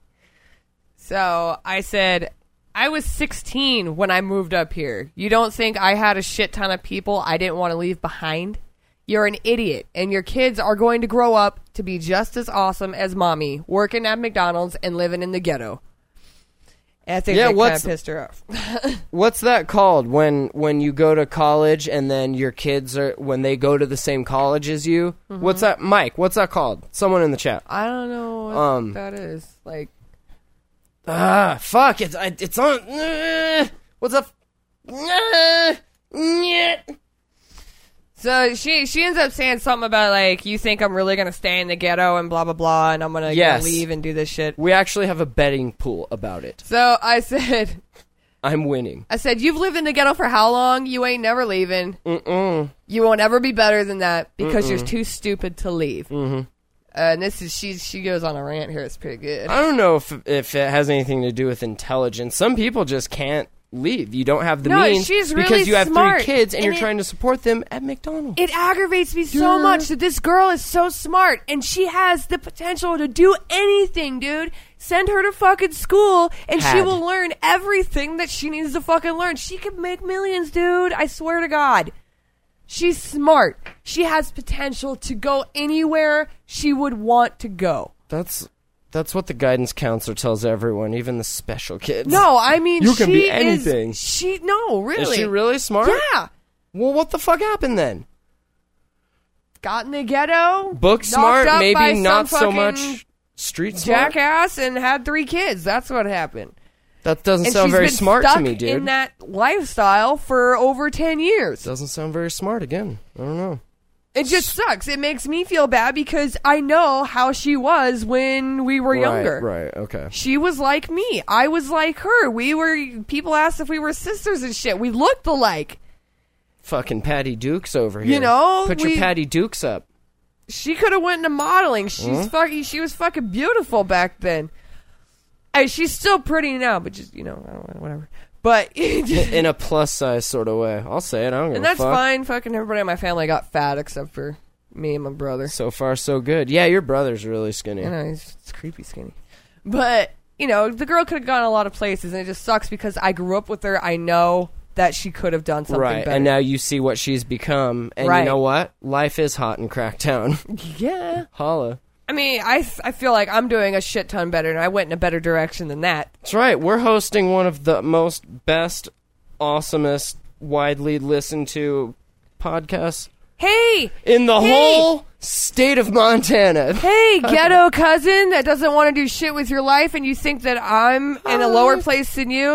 So I said, I was sixteen when I moved up here. You don't think I had a shit ton of people I didn't want to leave behind? You're an idiot, and your kids are going to grow up to be just as awesome as mommy, working at McDonald's and living in the ghetto. And I think Yeah, that kind what's- of pissed her off. What's that called when when you go to college and then your kids are when they go to the same college as you? Mm-hmm. What's that, Mike? What's that called? Someone in the chat. I don't know what Um, that is. Like, Ah, fuck! It's I- it's on. Uh, what's up? Uh, yeah. so she she ends up saying something about, like, you think I'm really going to stay in the ghetto and blah, blah, blah, and I'm going to Yes. leave and do this shit. We actually have a betting pool about it. So I said, I'm winning. I said, you've lived in the ghetto for how long? You ain't never leaving. Mm-mm. You won't ever be better than that because you're too stupid to leave. Mm-hmm. Uh, and this is she. She goes on a rant here. It's pretty good. I don't know if if it has anything to do with intelligence. Some people just can't leave. You don't have the No, means she's really because you have smart. three kids and, And you're it- trying to support them at McDonald's. It aggravates me so Yeah. much that this girl is so smart and she has the potential to do anything, dude. Send her to fucking school and she Had. will learn everything that she needs to fucking learn. She could make millions, dude. I swear to God. She's smart. She has potential to go anywhere she would want to go. That's that's what the guidance counselor tells everyone, even the special kids. No, I mean, You can she be anything. Is, she no, really. Is she really smart? Yeah. Well, what the fuck happened then? Got in the ghetto. Book knocked smart, up by maybe some not so fucking much street smart. jackass and had three kids. That's what happened. That doesn't And sound she's very been smart stuck to me, dude. in that lifestyle for over ten years. Doesn't sound very smart again. I don't know. It just sucks. It makes me feel bad because I know how she was when we were younger. Right, right, okay. She was like me. I was like her. We were. People asked if we were sisters and shit. We looked alike. Fucking Patty Dukes over here. You know, Put we- your Patty Dukes up. She could have went into modeling. She's Hmm? fucking. She was fucking beautiful back then. I, she's still pretty now, but just you know, I don't, whatever. But In a plus size sort of way. I'll say it. I don't give and a that's fuck. fine. Fucking everybody in my family got fat except for me and my brother. So far, so good. Yeah, your brother's really skinny. You know, he's, he's creepy skinny. But you know, the girl could have gone a lot of places, and it just sucks because I grew up with her. I know that she could have done something Right, better. and now you see what she's become. And Right. you know what? Life is hot in Cracktown. yeah. Holla. I mean, I, f- I feel like I'm doing a shit ton better, and I went in a better direction than that. That's right. We're hosting one of the most best, awesomest, widely listened to podcasts Hey, in the Hey! whole state of Montana. hey, ghetto cousin that doesn't want to do shit with your life, and you think that I'm in a lower place than you.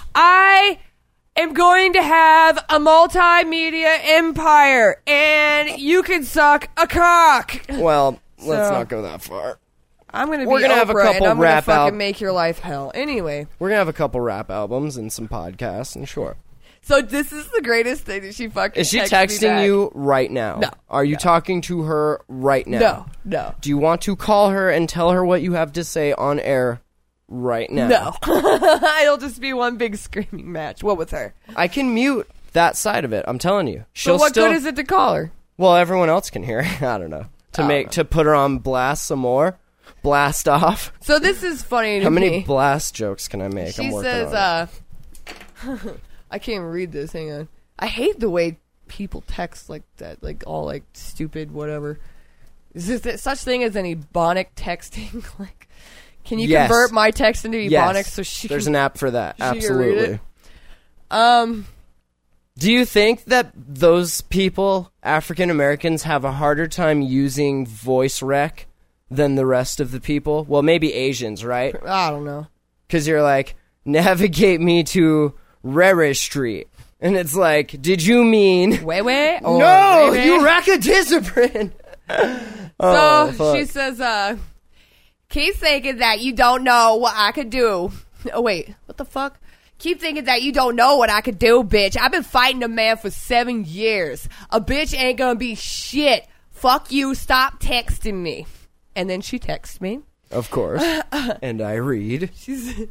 I am going to have a multimedia empire, and you can suck a cock. Well, let's So- not go that far. I'm gonna be We're gonna Oprah have a couple and I'm rap gonna fucking al- make your life hell. Anyway, We're gonna have a couple rap albums and some podcasts, and sure. so this is the greatest thing that she fucking. Is she texted me texting back. you right now? No. Are you talking to her right now? No, no, Do you want to call her and tell her what you have to say on air right now? no. It'll just be one big screaming match. What with her? I can mute that side of it. I'm telling you. She'll But what still. good is it to call her? Well, everyone else can hear it. I don't know. To I make don't to put her on blast some more. Blast off. So this is funny to How many me. blast jokes can I make? She I'm working says, on it. uh, I can't even read this. Hang on. I hate the way people text like that, like all like stupid, whatever. Is there such thing as an ebonic texting? Like, can you Yes. convert my text into ebonics Yes. so she There's can, an app for that. she can read Absolutely. it? Um, Do you think that those people, African Americans, have a harder time using voice rec than the rest of the people? Well, maybe Asians, right? I don't know. Because you're like, navigate me to Rere Street. And it's like, did you mean... Way way? Or No, way, way? you racketisiprin. So Oh, fuck. she says, uh, keep thinking that you don't know what I could do. Oh, wait. What the fuck? Keep thinking that you don't know what I could do, bitch. I've been fighting a man for seven years. A bitch ain't gonna be shit. Fuck you. Stop texting me. And then she texts me. Of course. And I read. She's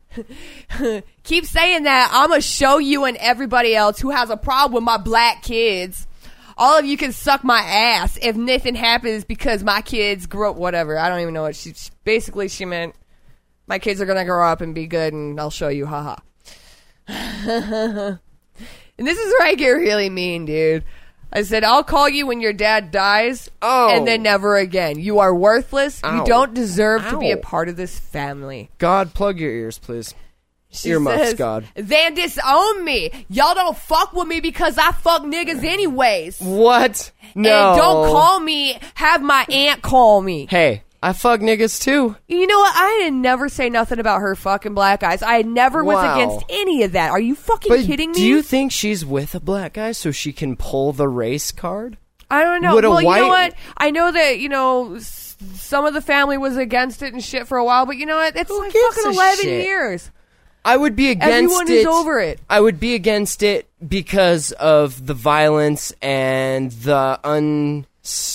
keep saying that. I'm gonna show you and everybody else who has a problem with my black kids. All of you can suck my ass if nothing happens because my kids grew up. Whatever. I don't even know what she. Basically, she meant my kids are gonna grow up and be good, and I'll show you. Haha. And this is where I get really mean, dude. I said, I'll call you when your dad dies, Oh. and then never again. You are worthless. Ow. You don't deserve to be a Ow. part of this family. God, plug your ears, please. She Earmuffs, says, God. Then disown me. Y'all don't fuck with me because I fuck niggas anyways. What? No. And don't call me, have my aunt call me. Hey, I fuck niggas too. You know what? I didn't never say nothing about her fucking black guys. I never was Wow. against any of that. Are you fucking But kidding me? do you think she's with a black guy so she can pull the race card? I don't know. Would a Well, you white- know what? I know that, you know, s- some of the family was against it and shit for a while, but you know what? It's Who like gives fucking a eleven shit? years. I would be against Everyone it. is over it. I would be against it because of the violence and the un-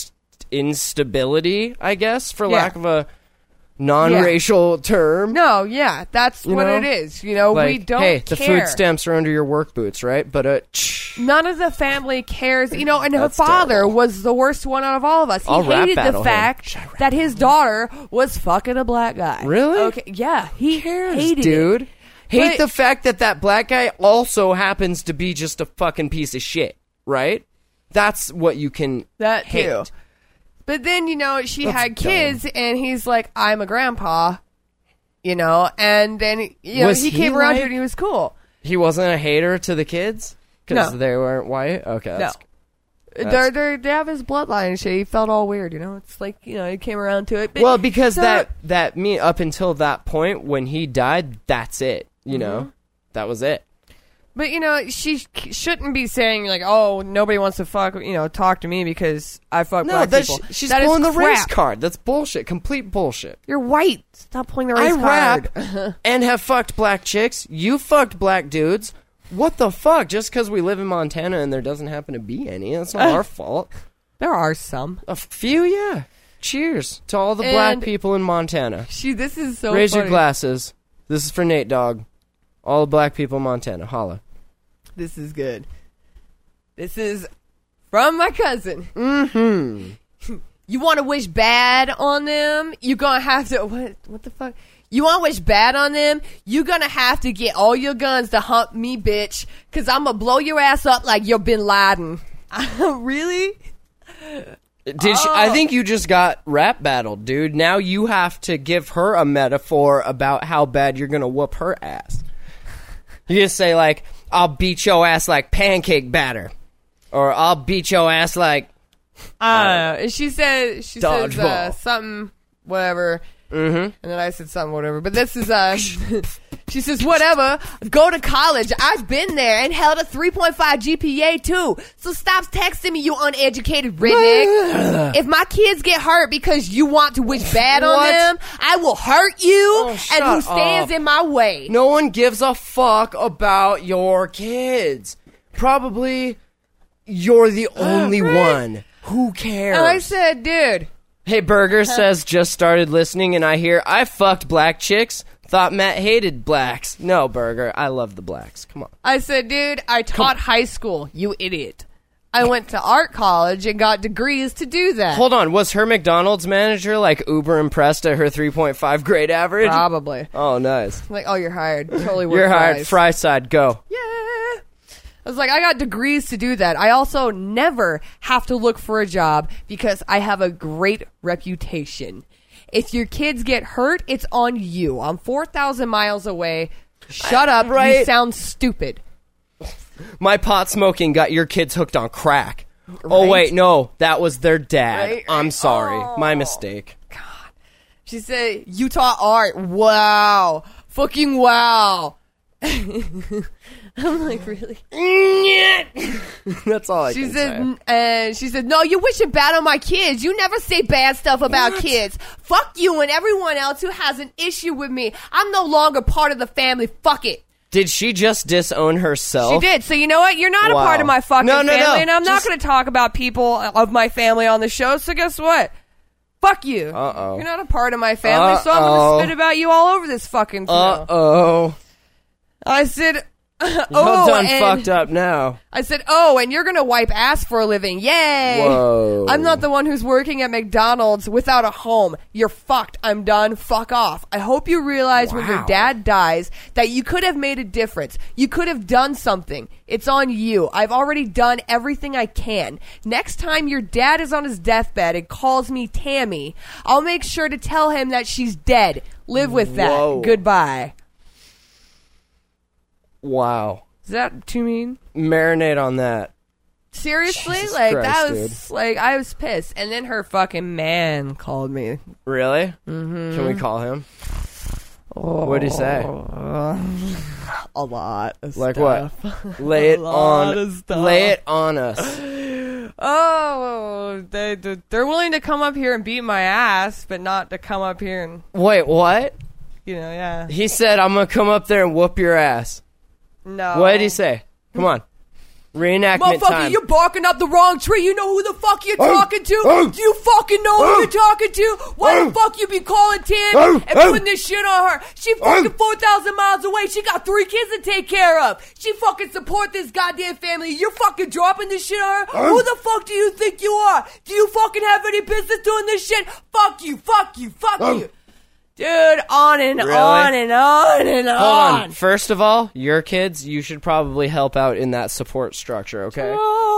instability, I guess, for Yeah. lack of a non-racial term. No, yeah, that's You what know? it is. You know, Like, we don't hey, care. the food stamps are under your work boots, right? But uh, tch, None of the family cares. You know, and her That's father terrible. was the worst one out of all of us. He I'll rap hated battle the him. fact Should I rap that his daughter was fucking a black guy. Really? Okay, yeah, he cares, hated dude. it. Hate But- the fact that that black guy also happens to be just a fucking piece of shit, right? That's what you can That hate. too. But then, you know, she That's had dumb. kids, and he's like, I'm a grandpa, you know, and then, you know, Was he he came around like- to it and he was cool. He wasn't a hater to the kids because No. they weren't white. Okay, that's, They're, That's- they're, they have his bloodline and shit. He felt all weird, you know? It's like, you know, he came around to it. But, well, because so- that that me up until that point when he died, that's it. You Mm-hmm. know, that was it. But, you know, she sh- shouldn't be saying, like, oh, nobody wants to fuck, you know, talk to me because I fuck No, black that's people. she's That is pulling the race crap. card. That's bullshit. Complete bullshit. You're white. Stop pulling the race I card. rap and have fucked black chicks. You fucked black dudes. What the fuck? Just because we live in Montana and there doesn't happen to be any, that's not our fault. There are some. A few, yeah. Cheers to all the black And- people in Montana. She, this is so Raise funny. your glasses. This is for Nate Dogg. All the black people in Montana. Holla. This is good. This is from my cousin. Mm-hmm. You want to wish bad on them? You're gonna have to. What? What the fuck? You want to wish bad on them? You're gonna have to get all your guns to hump me, bitch. Cause I'm gonna blow your ass up like you're Bin Laden. Really? Did she, I think you just got rap battled, dude. Now you have to give her a metaphor about how bad you're gonna whoop her ass. You just say like, "I'll beat your ass like pancake batter," or "I'll beat your ass like." I don't know. She said she says uh, Dodgeball. something whatever, Mm-hmm. and then I said something whatever. But this is uh, She says, whatever, go to college. I've been there and held a three point five G P A too. So stop texting me, you uneducated redneck. If my kids get hurt because you want to wish bad on What? them, I will hurt you Oh, and shut who stands up. in my way. No one gives a fuck about your kids. Probably you're the only one. Who cares? And I said, dude. Hey, Burger says, just started listening and I hear, I fucked black chicks. Thought Matt hated blacks. No, Burger, I love the blacks. Come on. I said, dude, I taught high school, you idiot. I went to art college and got degrees to do that. Hold on, was her McDonald's manager like uber impressed at her three point five grade average? Probably. Oh, nice. Like, oh, you're hired. Totally worth You're hired. fries. Fry side, go. Yeah. I was like, I got degrees to do that. I also never have to look for a job because I have a great reputation. If your kids get hurt, it's on you. I'm four thousand miles away. Shut up. Right. You sound stupid. My pot smoking got your kids hooked on crack. Oh, Right. wait, no. That was their dad. Right, I'm right. sorry. Oh. My mistake. She said, you taught art. Wow. Fucking wow. I'm like, really? That's all I She can said, say. and she said, no, you're wishing bad on my kids. You never say bad stuff about What? kids. Fuck you and everyone else who has an issue with me. I'm no longer part of the family. Fuck it. Did she just disown herself? She did. So you know what? You're not Wow. a part of my fucking No, no, family, no. and I'm not Just- going to talk about people of my family on the show. So guess what? Fuck you. Uh-oh. You're not a part of my family, so I'm Uh-oh. going to spit about you all over this fucking show. Uh-oh. I said, Well oh, done and fucked up now. I said, oh, and you're going to wipe ass for a living. Yay. Whoa. I'm not the one who's working at McDonald's without a home. You're fucked. I'm done. Fuck off. I hope you realize when your Wow. dad dies that you could have made a difference. You could have done something. It's on you. I've already done everything I can. Next time your dad is on his deathbed and calls me Tammy, I'll make sure to tell him that she's dead. Live with that. Whoa. Goodbye. Wow. Is that too mean? Marinate on that. Seriously? Jesus like, Christ, that was, like, I was pissed. And then her fucking man called me. Really? Mm-hmm. Can we call him? What'd he say? A lot of Like stuff. what? Lay it A lot of on. stuff. Lay it on us. Oh, they, they're willing to come up here and beat my ass, but not to come up here and, Wait, what? you know, yeah. He said, I'm gonna come up there and whoop your ass. No. What did he say? Come on. Reenactment Motherfucker, time. you're barking up the wrong tree. You know who the fuck you're Oh. talking to? Oh. Do you fucking know who Oh. you're talking to? Why Oh. the fuck you be calling Tammy Oh. and Oh. putting this shit on her? She fucking four thousand miles away. She got three kids to take care of. She fucking support this goddamn family. You're fucking dropping this shit on her? Oh. Who the fuck do you think you are? Do you fucking have any business doing this shit? Fuck you, fuck you, fuck Oh. you. Dude, on and Really? on and on and Hold on. on. First of all, your kids, you should probably help out in that support structure, okay?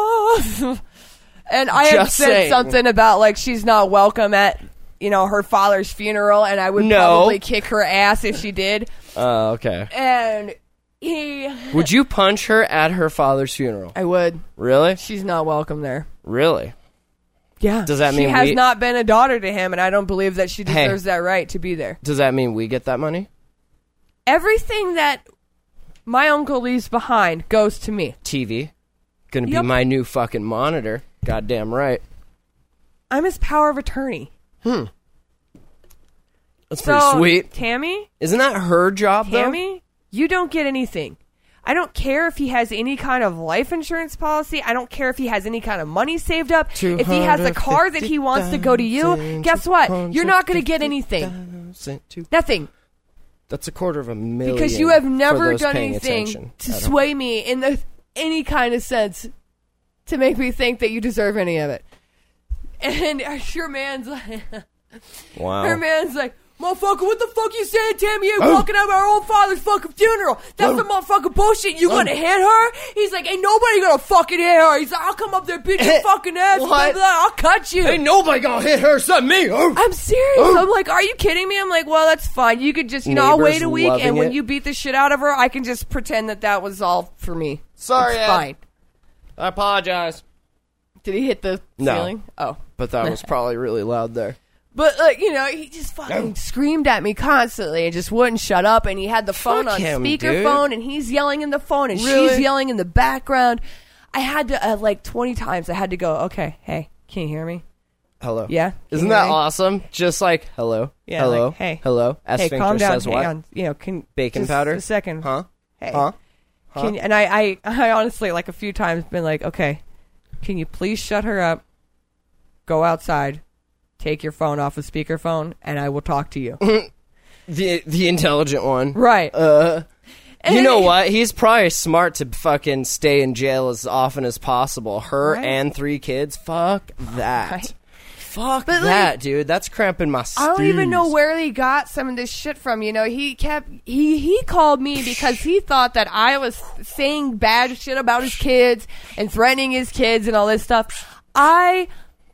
And I had Just said saying. something about like she's not welcome at, you know, her father's funeral, and I would No. probably kick her ass if she did. Oh, okay. And he, Would you punch her at her father's funeral? I would. Really? She's not welcome there. Really? Yeah. Does that she mean has we- not been a daughter to him, and I don't believe that she Hey. deserves that right to be there. Does that mean we get that money? Everything that my uncle leaves behind goes to me. T V? Gonna be Yep. my new fucking monitor. Goddamn right. I'm his power of attorney. That's So, pretty sweet. Tammy, Isn't that her job, though? Tammy, you don't get anything. I don't care if he has any kind of life insurance policy. I don't care if he has any kind of money saved up. If he has a car that he wants to go to you, guess what? You're not going to get anything. Nothing. That's a quarter of a million. Because you have for never those done paying anything attention to at home. sway me in the, any kind of sense to make me think that you deserve any of it. And your man's like, Wow. her man's like, motherfucker, what the fuck you saying, Tammy? You ain't walking out of our own father's fucking funeral. That's the motherfucking bullshit. You gonna hit her? He's like, ain't nobody gonna fucking hit her. He's like, I'll come up there, beat your fucking ass. What? Blah, blah, I'll cut you. Ain't nobody gonna hit her except me. Oh. I'm serious. I'm like, are you kidding me? I'm like, well, that's fine. You could just, you know, I'll Neighbors wait a week, loving and when it. you beat the shit out of her, I can just pretend that that was all for me. Sorry, it's Ed. fine. I apologize. Did he hit the No. ceiling? Oh. But that was probably really loud there. But, like, you know, he just fucking screamed at me constantly and just wouldn't shut up. And he had the phone Fuck on him, speakerphone, dude. and he's yelling in the phone, and Really? she's yelling in the background. I had to, uh, like, twenty times, I had to go, okay, hey, can you hear me? Hello. Yeah? Can Isn't you that hear me? awesome? Just like, hello. Yeah, hello. like, hey. Hello. As Hey, Sphincter calm down. says Hang what? on. You know, can Bacon just powder? a second. Huh? Hey. Huh? Can, and I, I, I honestly, like, a few times been like, okay, can you please shut her up? Go outside. Take your phone off of speakerphone, and I will talk to you. The the intelligent one. Right. Uh, And you then know it- what? He's probably smart to fucking stay in jail as often as possible. Her Right. and three kids. Fuck that. Right. Fuck But, that, like, dude. That's cramping my I don't even know stews. where he got some of this shit from. You know, he kept he he called me because he thought that I was saying bad shit about his kids and threatening his kids and all this stuff. I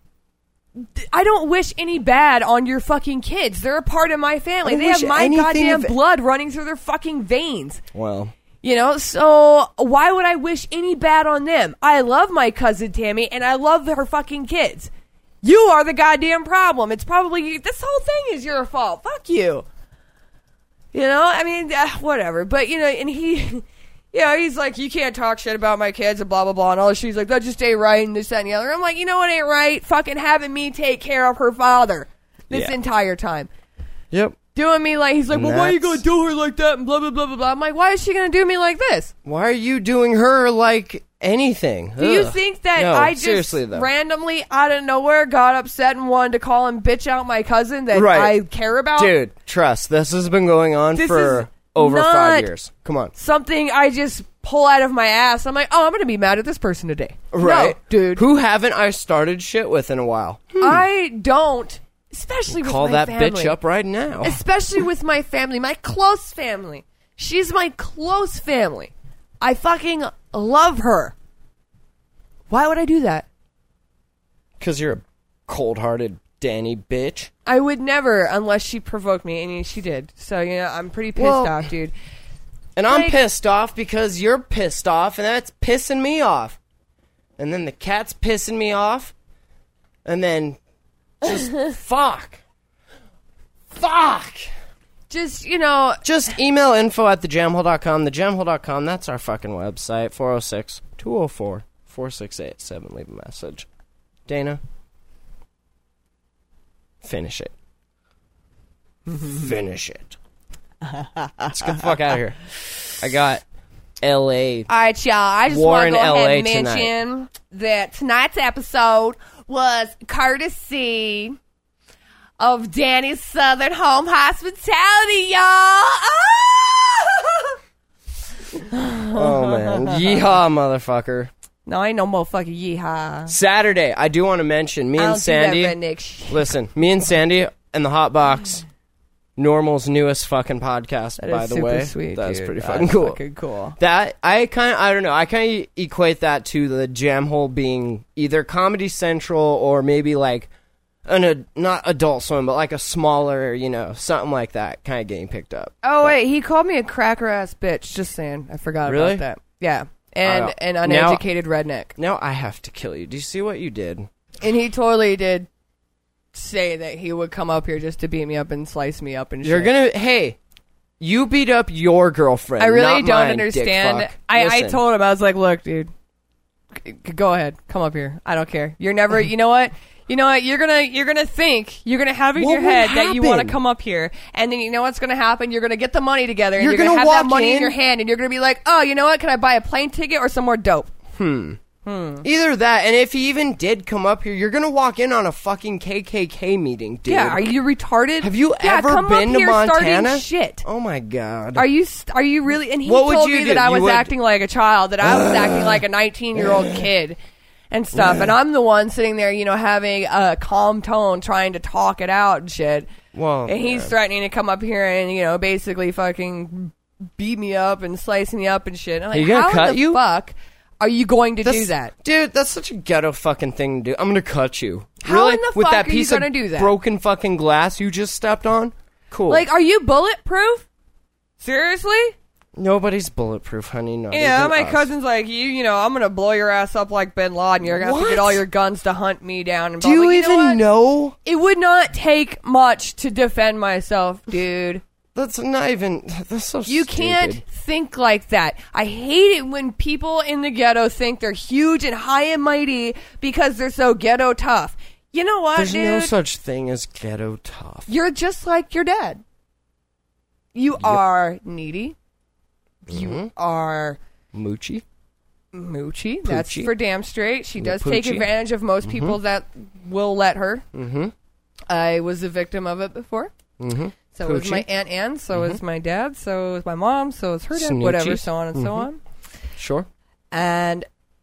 I don't wish any bad on your fucking kids. They're a part of my family. I don't They have wish my anything goddamn of- blood running through their fucking veins. Well, You know, so why would I wish any bad on them? I love my cousin Tammy, and I love her fucking kids. You are the goddamn problem. It's probably, this whole thing is your fault. Fuck you. You know, I mean, uh, whatever. But, you know, and he, you know, he's like, you can't talk shit about my kids and blah, blah, blah. And all this shit. He's like, that just ain't right and this, that, and the other. I'm like, you know what ain't right? Fucking having me take care of her father this Yeah. entire time. yep. Doing me like, he's like, And well, why are you going that's- to do her like that? And blah, blah, blah, blah, blah. I'm like, why is she going to do me like this? Why are you doing her like anything? Do you Ugh. think that No, I just seriously, though. randomly out of nowhere got upset and wanted to call and bitch out my cousin that Right. I care about? Dude, trust. This has been going on This for is over not- five years. Come on. Something I just pull out of my ass. I'm like, oh, I'm going to be mad at this person today. Right. No, dude. Who haven't I started shit with in a while? I don't, especially with Call my that family. bitch up right now. Especially with my family, my close family. She's my close family. I fucking love her. Why would I do that? Because you're a cold-hearted Danny bitch. I would never unless she provoked me, and she did. So, you know, I'm pretty pissed Well- off, dude. And I'm Like- pissed off because you're pissed off, and that's pissing me off. And then the cat's pissing me off. And then just fuck. Fuck. Just, you know, Just email info at the jam hole dot com. the jam hole dot com, that's our fucking website. four oh six, two oh four, four six eight seven. Leave a message. Dana, finish it. Finish it. Let's get the fuck out of here. I got L A. all right, y'all. I just War want in to go L A ahead and tonight. mention that tonight's episode was courtesy of Danny's Southern Home Hospitality, y'all. Ah! Oh, man. Yeehaw, motherfucker. No, ain't no motherfucking yeehaw. Saturday, I do want to mention, me I and don't Sandy. do that redneck shit. Listen, me and Sandy and the Hot Box, Normal's newest fucking podcast, That by is the super way. sweet, That's dude. pretty That's fucking cool. fucking cool. That I kind of I don't know. I kind of equate that to the Jam Hole being either Comedy Central or maybe like an a, not Adult Swim, but like a smaller, you know, something like that, kind of getting picked up. Oh, wait, he called me a cracker ass bitch. Just saying. I forgot Really? about that. Yeah. And Uh, an now- uneducated redneck. Now I have to kill you. Do you see what you did? And he totally did say that he would come up here just to beat me up and slice me up and shit. You're gonna hey, you beat up your girlfriend. I really not don't mine, understand. dick fuck. I, I Listen. told him, I was like, look, dude, g- go ahead. Come up here. I don't care. You're never, you know what? You know what? You're gonna, you're gonna think, you're gonna have in What your would head that you want to happen? come up here, and then you know what's gonna happen? You're gonna get the money together, and You're you're, gonna, gonna have that walk money in in- your hand, and you're gonna be like, oh, you know what? Can I buy a plane ticket or some more dope? Either that, and if he even did come up here, you're gonna walk in on a fucking K K K meeting, dude. Yeah, are you retarded? Have you yeah, ever come been up to here Montana? Starting shit. Oh my god. Are you st- are you really? And he What would told you me do? that I You was would- acting like a child, that I was acting like a nineteen-year-old kid and stuff. And I'm the one sitting there, you know, having a calm tone, trying to talk it out and shit. Well, And he's yeah. threatening to come up here and, you know, basically fucking beat me up and slice me up and shit. And I'm like, Are you gonna how cut in the you? fuck are you going to do That's- that? Dude, that's such a ghetto fucking thing to do. I'm gonna cut you. How really? in the With fuck that are you piece gonna of do that? broken fucking glass you just stepped on? Cool. Like, are you bulletproof? Seriously? Nobody's bulletproof, honey. Not Yeah, even my us. cousin's like, you you know, I'm going to blow your ass up like Bin Laden. You're going to have to What? get all your guns to hunt me down. And Do you blah, blah. even know what? know? It would not take much to defend myself, dude. That's not even. That's so You stupid. can't think like that. I hate it when people in the ghetto think they're huge and high and mighty because they're so ghetto tough. You know what, There's dude? no such thing as ghetto tough. You're just like your dad. You are needy. You Mm-hmm. are Moochie. moochy. That's Poochie. for damn straight. She Little does take poochie. advantage of most people that will let her. Mm-hmm. I was a victim of it before. Mm-hmm. So was Poochie. my Aunt Ann, so was my dad, so was my mom, so was her dad, Snoochie. whatever, so on and so Mhm. on. Sure. And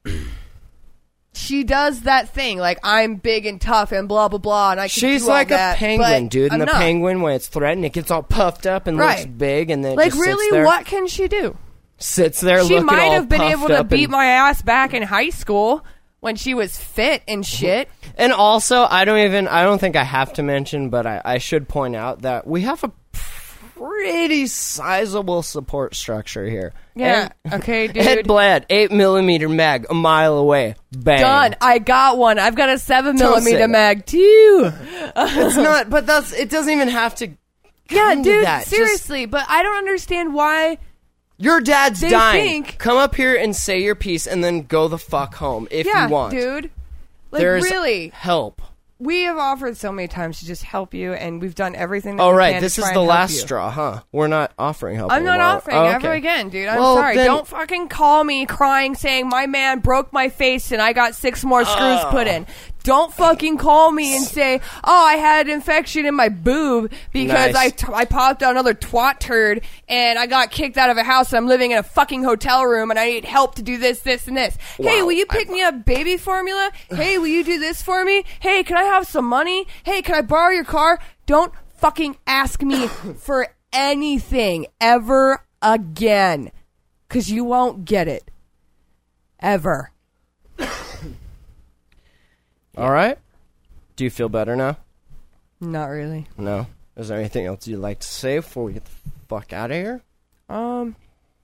she does that thing, like, I'm big and tough and blah, blah, blah, and I can She's do all like that, a penguin, but dude. And I'm the not. penguin, when it's threatened, it gets all puffed up and looks Right. big, and then it Like, just sits really, there, what can she do? sits there She looking might all have been puffed able to up beat and, my ass back in high school when she was fit and shit. And also, I don't even. I don't think I have to mention, but I, I should point out that we have a pretty sizable support structure here. Yeah. Ed, Okay, dude. Ed Blad, eight millimeter mag, a mile away. Bang. Done. I got one. I've got a seven Don't say millimeter that. mag too. It's not, but that's. It doesn't even have to. Yeah, come to dude. that. Just- Seriously, but I don't understand why. your dad's They dying. think- Come up here and say your piece, and then go the fuck home if Yeah, you want. dude. Like, There's really, help. we have offered so many times to just help you, and we've done everything that Oh we right, can this to is try the and help last you. straw, huh? We're not offering help. I'm not anymore. offering Oh, ever okay. again, dude. I'm Well, sorry. then- Don't fucking call me crying saying my man broke my face and I got six more screws Oh. put in. Don't fucking call me and say, oh, I had an infection in my boob because Nice. I, t- I popped out another twat turd and I got kicked out of a house and I'm living in a fucking hotel room and I need help to do this, this, and this. Hey, Wow. will you pick me up baby formula? Hey, will you do this for me? Hey, can I have some money? Hey, can I borrow your car? Don't fucking ask me for anything ever again. Because you won't get it. Ever. All right. Do you feel better now? Not really. No. Is there anything else you'd like to say before we get the fuck out of here? Um,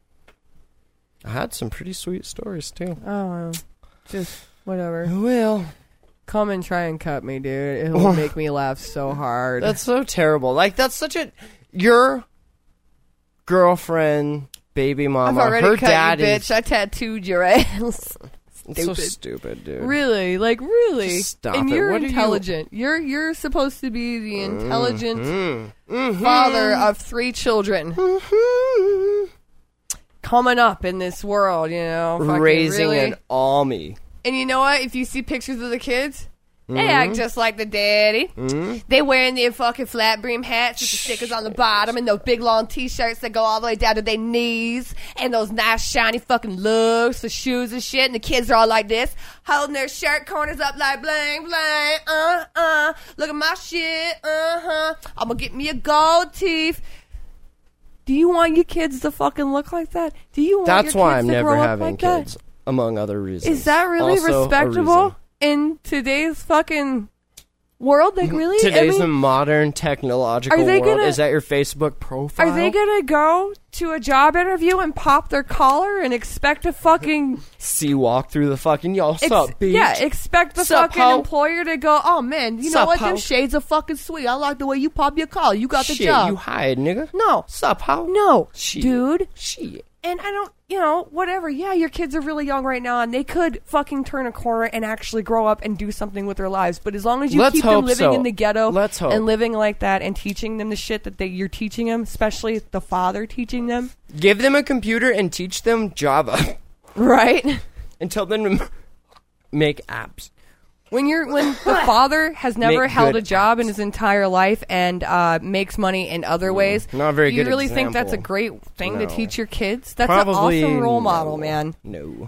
I had some pretty sweet stories too. oh, just whatever. Well, Come and try and cut me, dude. It will make me laugh so hard. that's so terrible. Like that's such a your girlfriend, baby I've mama, already her cut dad you, is bitch. I tattooed your ass. it's so stupid. stupid, dude. Really, like really. Just stop and it. you're What are you- intelligent. You... are you're supposed to be the intelligent Mm, mhm. father of three children. Mhm. Coming up in this world, you know, fucking Raising really. an army. And you know what? If you see pictures of the kids, they Mm-hmm. act just like the daddy. They wearing their fucking flat brim hats with the stickers on the bottom and those big long t-shirts that go all the way down to their knees and those nice shiny fucking lugs for shoes and shit. And the kids are all like this, holding their shirt corners up like bling bling. Uh uh. Look at my shit. Uh huh. I'm gonna get me a gold teeth. Do you want your kids to fucking look like that? Do you want That's your why kids I'm to never grow up having like that? kids, among other reasons. Is that really Also a respectable reason. in today's fucking world? Like, really? Today's I a mean, modern technological Are they world. gonna- Is that your Facebook profile? are they gonna go to a job interview and pop their collar and expect a fucking See walk through the fucking y'all ex- sup, bitch? yeah, expect the Sup, fucking ho? employer to go, oh man, you know Sup, what? ho? Them shades are fucking sweet. I like the way you pop your collar. You got the Shit, job. you hired, nigga. no, Sup, how? no, Shit. dude. Shit. And I don't, you know, whatever. Yeah, your kids are really young right now, and they could fucking turn a corner and actually grow up and do something with their lives. But as long as you Let's keep them hope living so. in the ghetto Let's hope. and living like that and teaching them the shit that they, you're teaching them, especially the father teaching them, Give them a computer and teach them Java right? and tell them to make apps. When you're when the father has never Make held good a job apps. in his entire life and uh, makes money in other ways, not a very do you good really think that's a example. great thing No. to teach your kids? That's Probably an awesome role no. model, man. No.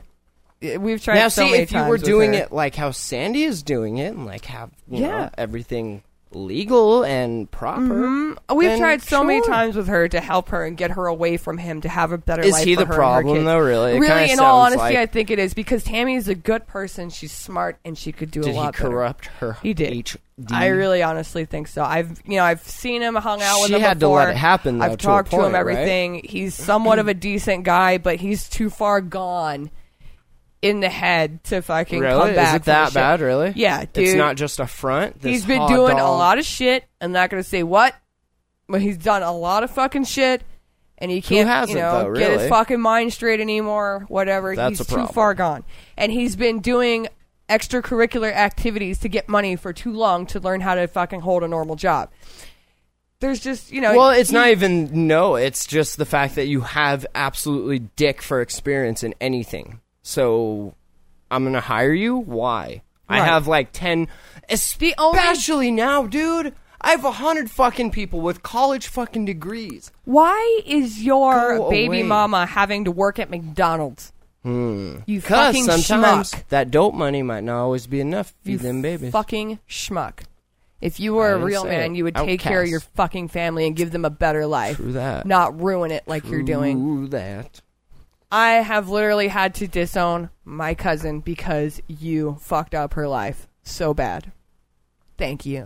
We've tried Now, so see, many if you times were with doing her. it like how Sandy is doing it, and like have you Yeah. know, everything legal and proper. Mm-hmm. We've then tried so sure. many times with her to help her and get her away from him to have a better Is life he for the her problem, and her kids. though, really? It Really, kinda in all sounds honesty, like- I think it is because Tammy is a good person. She's smart and she could do Did a he lot better. corrupt her? He did. H D? I really honestly think so. I've you know I've seen him, hung out with She him had to before. let it happen, though, I've to a talked to point, him right? everything. He's somewhat of a decent guy, but he's too far gone in the head to fucking Really? come back. Is it from the that shit. bad, really? Yeah, dude. It's not just a front? This He's been hot doing a dog- lot of shit. I'm not going to say what, but he's done a lot of fucking shit, and he can't, hasn't, you know, though, get his really? fucking mind straight anymore. Whatever. That's he's a too problem. far gone, and he's been doing extracurricular activities to get money for too long to learn how to fucking hold a normal job. There's just, you know. Well, it's he- not even no. It's just the fact that you have absolutely dick for experience in anything. So I'm gonna hire you. Why? I Right. have like ten, The only- especially now, dude. I have a hundred fucking people with college fucking degrees. Why is your Go baby away. mama having to work at McDonald's? Hmm. You Because fucking sometimes schmuck. that dope money might not always be enough to feed You them babies. fucking schmuck. If you were I a didn't real say man, it. you would take care of Outcast. your fucking family and give them a better life. True that. Not ruin it like you're doing. Ooh, that. I have literally had to disown my cousin because you fucked up her life so bad. Thank you.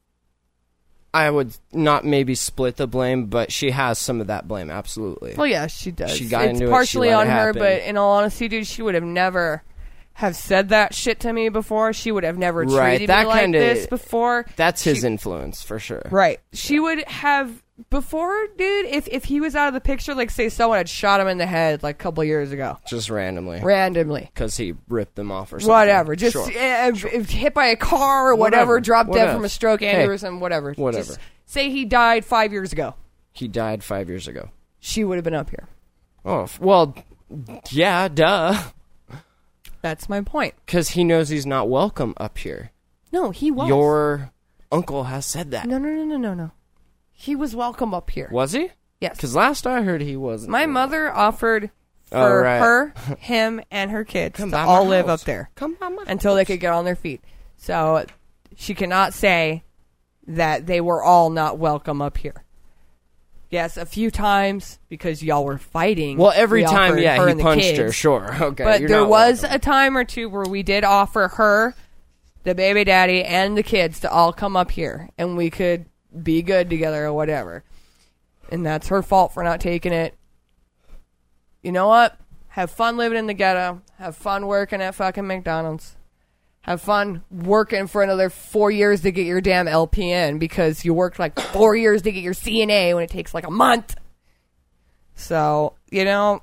I would not maybe split the blame, but she has some of that blame, absolutely. Well, yeah, she does. She got it's into it, she partially let on it her, happen. but in all honesty, dude, she would have never have said that shit to me before. She would have never treated Right, that me like kinda- this before. That's his She- influence, for sure. Right. She would have before, dude, if if he was out of the picture, like say someone had shot him in the head like a couple years ago. Just randomly. Randomly. Because he ripped them off or something. Whatever. Just Sure. uh, if, if hit by a car or whatever, Whatever. dropped What dead else? from a stroke, Hey. aneurysm, whatever. Whatever. Just say he died five years ago. He died five years ago. She would have been up here. Oh, f- well, yeah, duh. That's my point. Because he knows he's not welcome up here. No, he was. Your uncle has said that. No, no, no, no, no, no. He was welcome up here. Was he? Yes. Because last I heard he wasn't. My mother offered Oh, for right. her, him, and her kids Come to by my all live house. up there Come by my until they could get on their feet. So she cannot say that they were all not welcome up here. Yes, a few times because y'all were fighting. Well, every we time, offered yeah, her he and the punched kids. her, sure. Okay. But you're there not was welcome. a time or two where we did offer her, the baby daddy, and the kids to all come up here, and we could be good together or whatever. And that's her fault for not taking it. You know what? Have fun living in the ghetto. Have fun working at fucking McDonald's. Have fun working for another four years to get your damn L P N because you worked like four years to get your C N A when it takes like a month. So, you know,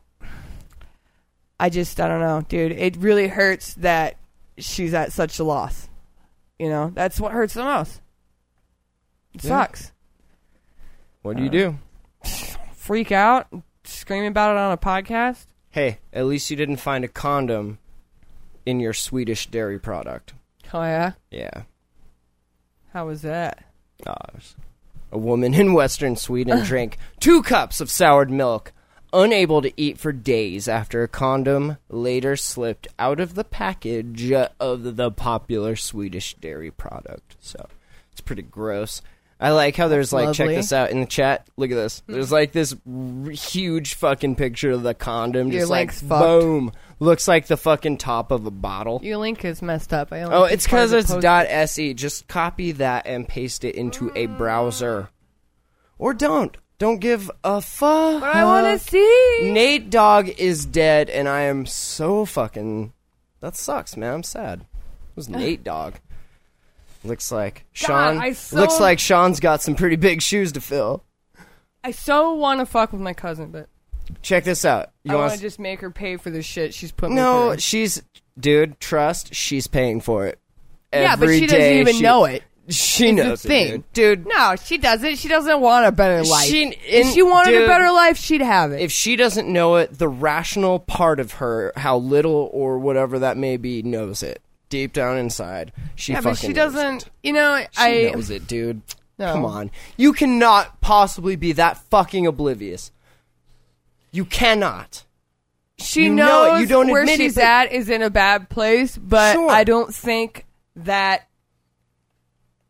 I just, I don't know, dude. It really hurts that she's at such a loss. You know, that's what hurts the most. It Yeah. sucks. What do you do? Freak out, scream about it on a podcast. Hey, at least you didn't find a condom in your Swedish dairy product. Oh, yeah? Yeah. How was that? Uh, a woman in western Sweden drank two cups of soured milk, unable to eat for days after a condom later slipped out of the package of the popular Swedish dairy product. So, it's pretty gross. I like how there's like, check Lovely. this out in the chat. Look at this. There's like this r- huge fucking picture of the condom. Your Just like, link's fucked. boom. Looks like the fucking top of a bottle. Your link is messed up. I only Oh, took it's part of because the it's post- .se. Just copy that and paste it into a browser. Or don't. Don't give a fuck. But I want to see. Nate Dogg is dead, and I am so fucking... That sucks, man. I'm sad. It was Nate Dogg. Looks like Sean... I so- Looks like Sean's got some pretty big shoes to fill. I so want to fuck with my cousin, but Check this out. You I wanna want s- to just make her pay for the shit she's put me No, through. she's... Dude, trust, she's paying for it. Yeah, but Every she doesn't day even she- know it. She It's a knows it, thing. dude. Dude, No, she doesn't. She doesn't want a better life. She- if in- she wanted dude, a better life, she'd have it. if she doesn't know it, the rational part of her, how little or whatever that may be, knows it. Deep down inside, she yeah, fucking but she knows doesn't. it. You know, She I. knows it, dude. No. Come on. You cannot possibly be that fucking oblivious. You cannot. She You know it. knows You don't where admit it, she's but- at is in a bad place, but Sure. I don't think that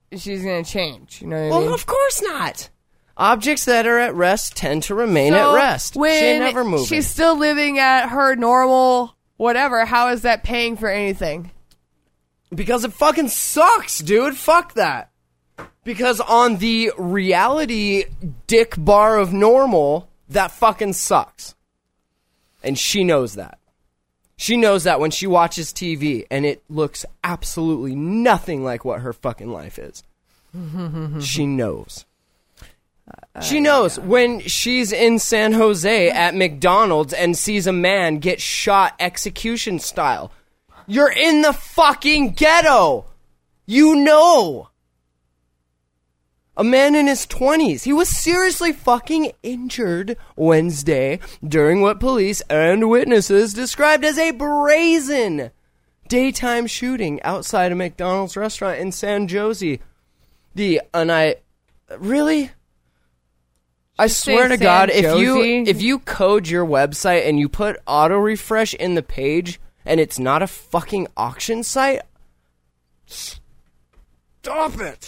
she's gonna change. You know what Well, I mean? of course not. Objects that are at rest tend to remain So, at rest. When she ain't never moving. she's still living at her normal whatever, how is that paying for anything? Because it fucking sucks, dude. Fuck that. Because on the reality dick bar of normal, that fucking sucks. And she knows that. She knows that when she watches T V and it looks absolutely nothing like what her fucking life is. She knows. She knows when she's in San Jose at McDonald's and sees a man get shot execution style. You're in the fucking ghetto. You know. A man in his twenties. He was seriously fucking injured Wednesday during what police and witnesses described as a brazen daytime shooting outside a McDonald's restaurant in San Jose. The and I really I swear to San God, if you Josie? if you code your website and you put auto refresh in the page and it's not a fucking auction site, stop it.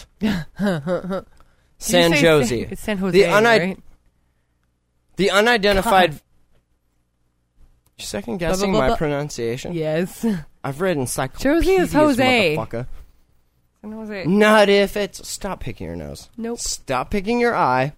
San Did you say Jose. San- it's San Jose, The, uni- right? the unidentified. You're second guessing Blah, blah, blah, my blah. pronunciation. Yes. I've read encyclopedias, Josie is Jose. motherfucker. San Jose. Not if it's. Stop picking your nose. Nope. Stop picking your eye.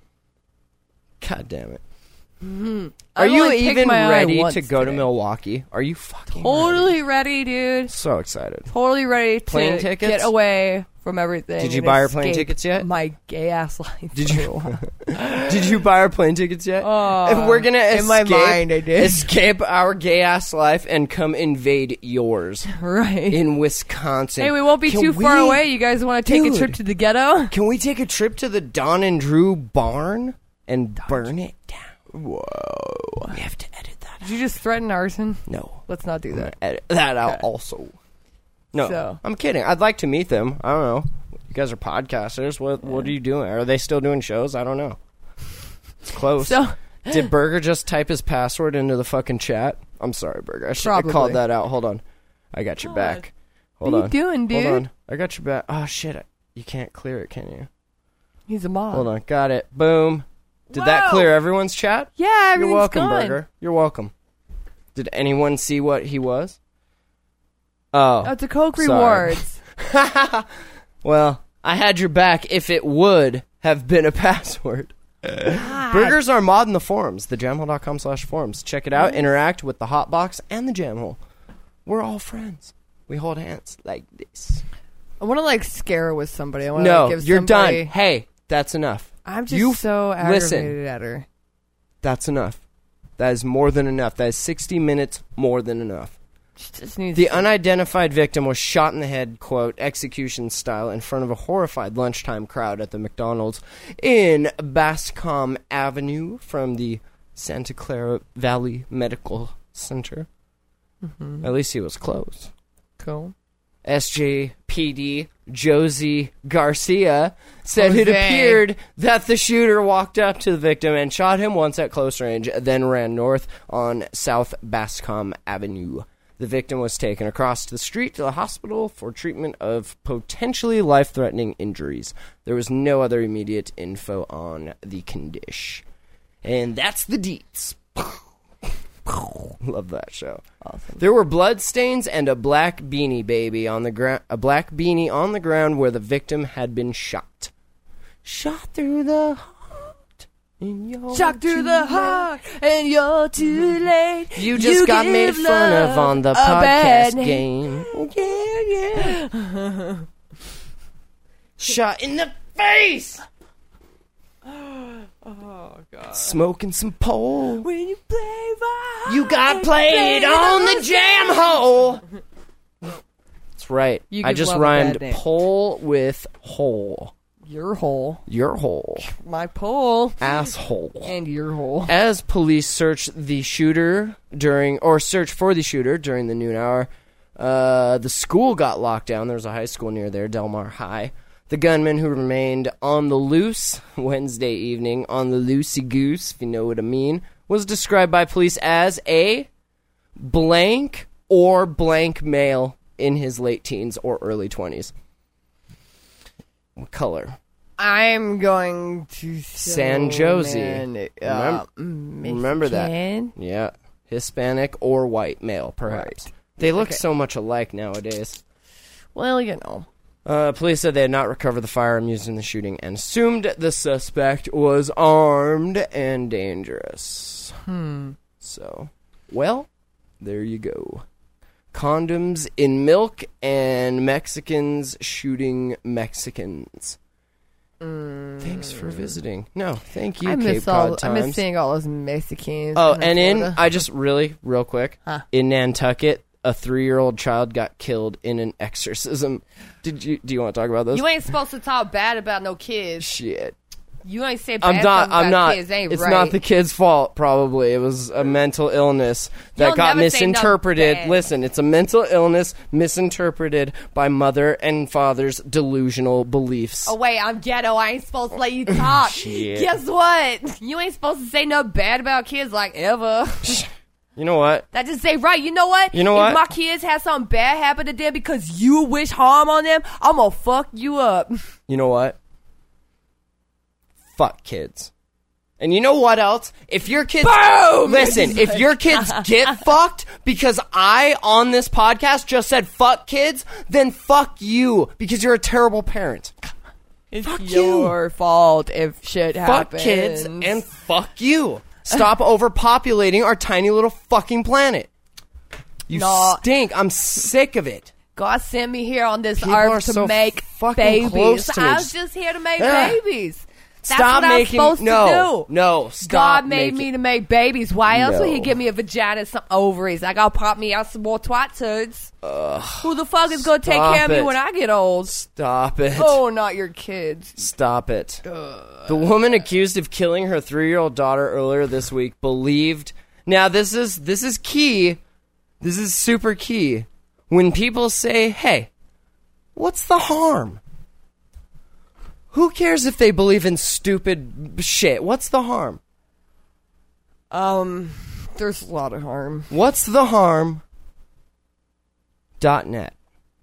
God damn it. Mm-hmm. Are I've you only picked even my eye ready once to go to today. Milwaukee? Are you fucking Totally ready? ready, dude. So excited. Totally ready to Plane tickets? get away from everything. Did you and buy your plane escape tickets yet? My gay ass life. Did you? Did you buy our plane tickets yet? Uh, if we're gonna escape, in my mind, I did. escape our gay ass life and come invade yours Right. in Wisconsin. Hey, we won't be Can too far we- away. You guys want to take Dude. a trip to the ghetto? Can we take a trip to the Don and Drew barn and burn it down? Whoa! We have to edit that. Did you just threaten arson? No, Let's not do I'm gonna that. edit that out Okay. also. No, So- I'm kidding. I'd like to meet them. I don't know. You guys are podcasters. What What are you doing? Are they still doing shows? I don't know. It's close. So, Did Burger just type his password into the fucking chat? I'm sorry, Burger. I should have Probably. called that out. Hold on. I got your back. Hold What are on. you doing, dude? Hold on. I got your back. Oh, shit. You can't clear it, can you? he's a mob. Hold on. Got it. Boom. Did that Whoa. clear everyone's chat? Yeah, You're everything's welcome, gone. Burger. You're welcome. Did anyone see what he was? Oh. Oh, it's a Coke Sorry. rewards. Well, I had your back if it would have been a password. Burgers are mod in the forums, thejamhole.com slash forums. Check it out. Interact with the Hotbox and the Jamhole. We're all friends. We hold hands like this. I want to like scare her with somebody. I want to No, like, give you're somebody... done. Hey, that's enough. I'm just You so listen. aggravated at her. That's enough. That is more than enough. That is sixty minutes more than enough. She just needs The to- unidentified victim was shot in the head, quote, execution style, in front of a horrified lunchtime crowd at the McDonald's in Bascom Avenue from the Santa Clara Valley Medical Center. Mm-hmm. At least he was close. Cool. S J P D Josie Garcia said it Jose. appeared that the shooter walked up to the victim and shot him once at close range, then ran north on South Bascom Avenue. The victim was taken across the street to the hospital for treatment of potentially life-threatening injuries. There was no other immediate info on the condition. And that's the deets. Love that show. Awesome. There were blood stains and a black beanie baby on the ground, a black beanie on the ground where the victim had been shot. Shot through the heart, and you're Shock through too the late. heart, and you're too late. You just got give made fun of love on the a bad podcast name. game. Yeah, yeah. Shot in the face. Oh god. Smoking some pole. When you play right, You got played on the jam hole. That's right. You I give just love a bad rhymed name. pole with hole. Your hole, Your hole. my pole, Asshole. and your hole. As police searched the shooter during, or searched for the shooter during the noon hour, uh, the school got locked down. There was a high school near there, Del Mar High. The gunman, who remained on the loose Wednesday evening, on the loosey goose, if you know what I mean, was described by police as a blank or blank male in his late teens or early twenties. What color? I'm going to San Jose. Man, Remember, uh, remember that? Michigan? Yeah. Hispanic or white male, perhaps. Right. They look Okay. so much alike nowadays. Well, you know. Uh, police said they had not recovered the firearm used in the shooting and assumed the suspect was armed and dangerous. Hmm. So, well, there you go. Condoms in milk and Mexicans shooting Mexicans. Mm. Thanks for visiting. No, thank you, I Cape miss Cod all. I Times. miss seeing all those Mexicans. Oh, in and in, Florida. I just really, real quick, Huh. in Nantucket, a three-year-old child got killed in an exorcism. Did you? Do you want to talk about this? You ain't supposed to talk bad about no kids. Shit. You ain't say bad I'm not. stuff about I'm not. kids. Ain't It's right. not the kid's fault. Probably it was a mental illness that You'll got never say no misinterpreted. bad. Listen, it's a mental illness misinterpreted by mother and father's delusional beliefs. Oh wait, I'm ghetto. I ain't supposed to let you talk. Shit. Guess what? You ain't supposed to say no bad about kids like ever. You know what? That just say right. You know what? You know if what? my kids have something bad happen to them because you wish harm on them, I'm gonna fuck you up. You know what? Fuck kids. And you know what else? If your kids Boom! Listen, if your kids get fucked because I on this podcast just said fuck kids, then fuck you because you're a terrible parent. It's Fuck you. your fault if shit Fuck happens. kids and fuck you. Stop overpopulating our tiny little fucking planet. You No. stink. I'm sick of it. God sent me here on this People are earth to so make fucking babies. close to me. I was just here to make Ugh. babies. That's Stop what I'm making supposed no, to do. no. Stop God made making, me to make babies. Why else would he No. give me a vagina and some ovaries? I gotta pop me out some more twat turds. Who the fuck is gonna take Stop care of me it. when I get old? Stop it. Oh, not your kids. Stop it. The woman accused of killing her three-year-old daughter earlier this week believed. Now this is this is key. This is super key. When people say, "Hey, what's the harm?" Who cares if they believe in stupid shit? What's the harm? Um, there's a lot of harm. What's the harm? Dot net.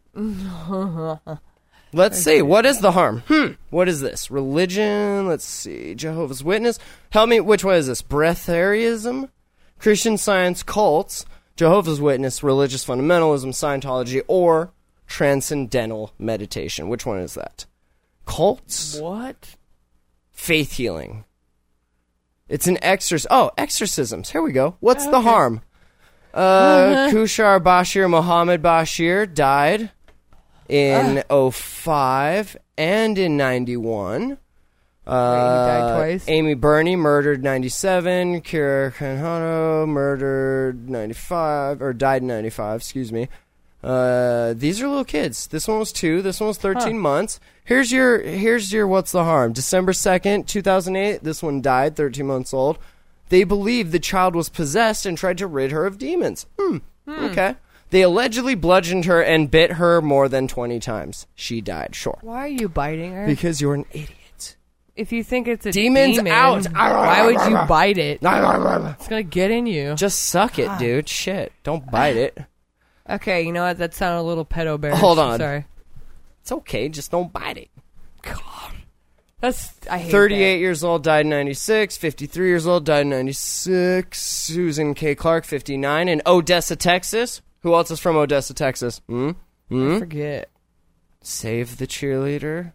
Let's see. What is the harm? Hmm. What is this? Religion. Let's see. Jehovah's Witness. Help me. Which one is this? Breatharianism? Christian Science, cults, Jehovah's Witness, religious fundamentalism, Scientology, or transcendental meditation. Which one is that? Cults? What? Faith healing. It's an exorcism. Oh, exorcisms. Here we go. What's the harm? Uh, Kushar Bashir Muhammad Bashir died in oh five and in ninety-one. Uh, he died twice. Amy Burney murdered ninety-seven. Kira Kanhano murdered ninety-five, or died in ninety-five, excuse me. Uh, these are little kids. This one was two. This one was thirteen Huh. months. Here's your, here's your what's the harm. December second, two thousand eight, this one died, thirteen months old. They believe the child was possessed and tried to rid her of demons. Hmm. Okay. They allegedly bludgeoned her and bit her more than twenty times. She died, sure. Why are you biting her? Because you're an idiot. If you think it's a Demons demon, out. why would you bite it? It's gonna get in you. Just suck it, dude. Shit. Don't bite it. Okay, you know what? That sounded a little pedo bear. Hold on. Sorry. It's okay. Just don't bite it. God. That's I hate thirty-eight years old, died in ninety-six. fifty-three years old, died in ninety-six. Susan K. Clark, fifty-nine. In Odessa, Texas. Who else is from Odessa, Texas? Hmm? that. Hmm? I forget. Save the cheerleader.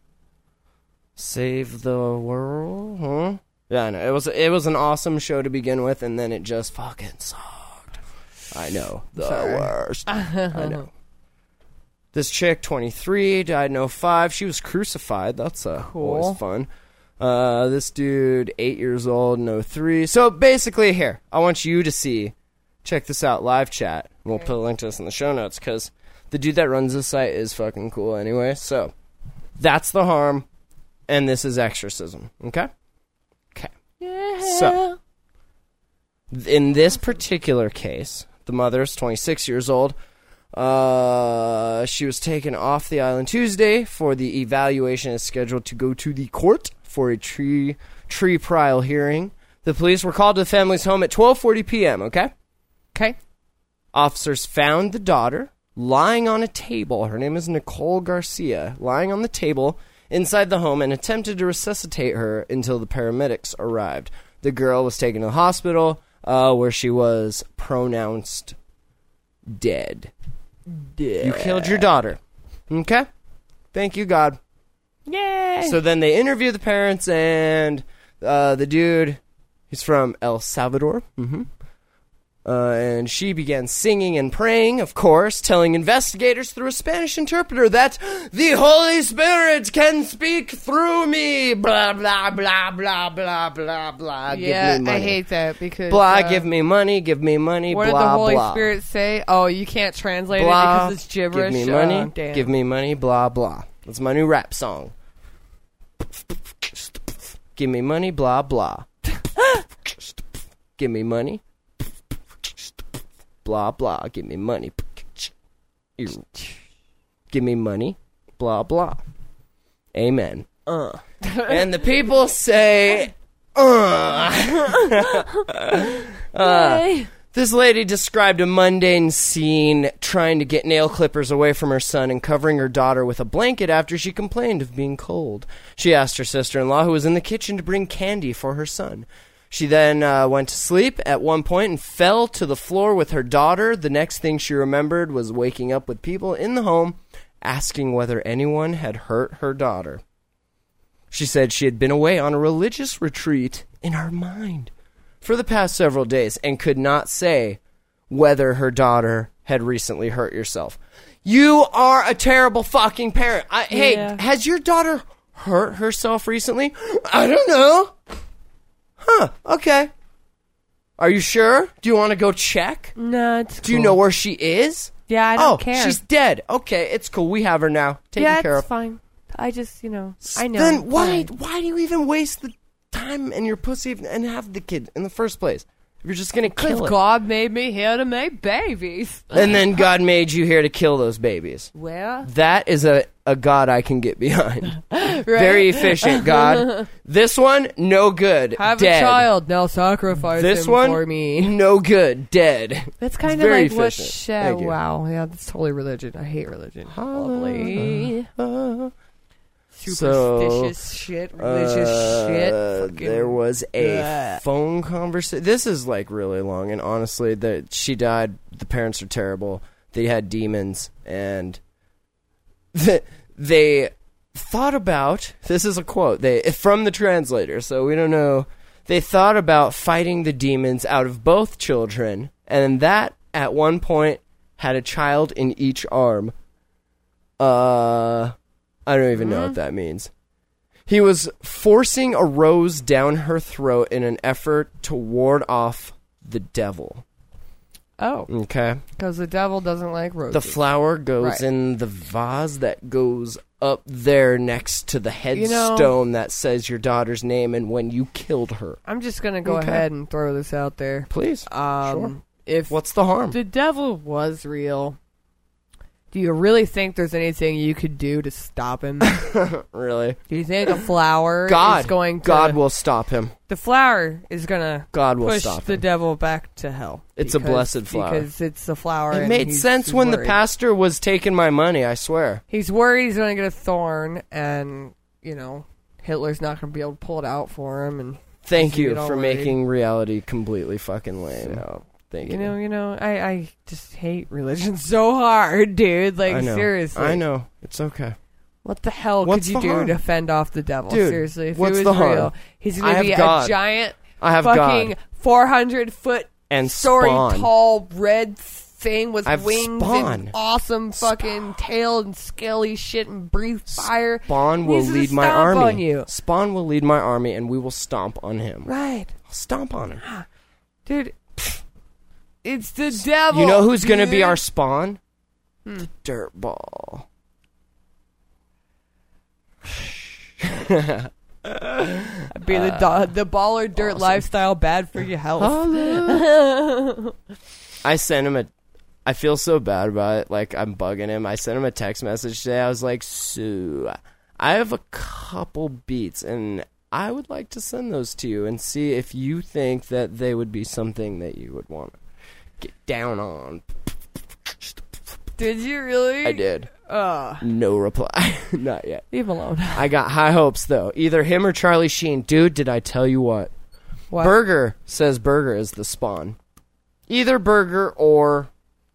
Save the world. Huh? Yeah, I know. It was, it was an awesome show to begin with, and then it just fucking sucked. I know. The worst. I know. This chick, twenty-three, died in oh five. She was crucified. That's uh, Cool. always fun. Uh, this dude, eight years old in oh three. So basically, here, I want you to see. Check this out, live chat. We'll put a link to this in the show notes, because the dude that runs this site is fucking cool anyway. So, that's the harm, and this is exorcism. Okay? Okay. Yeah. So, in this particular case, the mother is twenty-six years old. Uh, she was taken off the island Tuesday for the evaluation is scheduled to go to the court for a tree tree trial hearing. The police were called to the family's home at twelve forty p.m., okay? Okay. Officers found the daughter lying on a table. Her name is Nicole Garcia. Lying on the table inside the home and attempted to resuscitate her until the paramedics arrived. The girl was taken to the hospital, uh, where she was pronounced dead. Dead. You killed your daughter. Okay? Thank you, God. Yay! So then they interview the parents, and uh, the dude, he's from El Salvador. Mm-hmm. Uh, and she began singing and praying, of course, telling investigators through a Spanish interpreter that the Holy Spirit can speak through me. Blah, blah, blah, blah, blah, blah, blah. Yeah, give me money. I hate that because... Blah, uh, give me money, give me money, what blah, did the Holy blah. Spirit say? Oh, you can't translate Blah, it because it's gibberish? give me money, Oh, damn. give me money, blah, blah. That's my new rap song. Give me money, blah, blah. Give me money. Blah, blah. Give me money. Give me money. Blah, blah. Amen. Uh. And the people say, uh. uh. This lady described a mundane scene trying to get nail clippers away from her son and covering her daughter with a blanket after she complained of being cold. She asked her sister-in-law, who was in the kitchen, to bring candy for her son. She then uh, went to sleep at one point and fell to the floor with her daughter. The next thing she remembered was waking up with people in the home asking whether anyone had hurt her daughter. She said she had been away on a religious retreat in her mind for the past several days and could not say whether her daughter had recently hurt herself. You are a terrible fucking parent. I, hey, Yeah. has your daughter hurt herself recently? I don't know. Huh, okay. Are you sure? Do you want to go check? No, it's Do you cool. know where she is? Yeah, I don't oh, care. she's dead. Okay, it's cool. We have her now. Taken yeah, care it's of. fine. I just, you know, I know. Then why Fine. why do you even waste the time and your pussy and have the kid in the first place? If you're just gonna kill Because it. God made me here to make babies. And then God made you here to kill those babies. Well, That is a, a God I can get behind. right? Very efficient, God. This one, no good. Have dead. a child, now sacrifice This him one, for me. no good. Dead. That's kind It's of very like what efficient. shit. Thank you. Wow, yeah, that's totally religion. I hate religion. Lovely. Uh, Superstitious So, shit, religious Uh, shit. Fucking, there was a Bleh. phone conversation. This is like really long, and honestly, that she died. The parents are terrible. They had demons, and th- they thought about. This is a quote. They from the translator, so we don't know. They thought about fighting the demons out of both children, and that at one point had a child in each arm. Uh. I don't even know what that means. He was forcing a rose down her throat in an effort to ward off the devil. Oh, Okay? because the devil doesn't like roses. The flower goes Right. in the vase that goes up there next to the You know- headstone that says your daughter's name and when you killed her. I'm just gonna go Okay. ahead and throw this out there. Please. Um, Sure. If What's the harm? the devil was real, do you really think there's anything you could do to stop him? Really? Do you think a flower God. is going to... God will stop him. The flower is gonna God will push stop the him. devil back to hell. It's a because- blessed flower. Because it's a flower. It and made he's sense when the worried. pastor was taking my money, I swear. He's worried he's gonna get a thorn, and you know Hitler's not gonna be able to pull it out for him. And Thank You you get for all making reality completely fucking lame. so, Thank you you. know, you know, I, I just hate religion so hard, dude. Like I know. seriously, I know. It's okay. What the hell What's could you the do harm? to fend off the devil? Dude, Seriously, if what's it the was harm? real, he's I gonna have be God. a giant, I have fucking God. four hundred foot And story Spawn. tall red thing with I have wings Spawn. and awesome fucking tail and scaly shit and breathe fire. Spawn will He's gonna lead my stomp army. on you. Spawn will lead my army, and we will stomp on him. Right, I'll stomp on him. dude. It's the devil. You know who's going to be dude. our Spawn? Hmm. The dirt ball. Be the do- the baller dirt lifestyle bad for your health. I sent him a. I feel so bad about it. Like I'm bugging him. I sent him a text message today. I was like, "So, I have a couple beats, and I would like to send those to you and see if you think that they would be something that you would want to get down on." Did you really? I did. Ugh. No reply. Not yet. Leave him alone. I got high hopes, though. Either him or Charlie Sheen. Dude, did I tell you what? What? Burger says Burger is the spawn. Either Burger or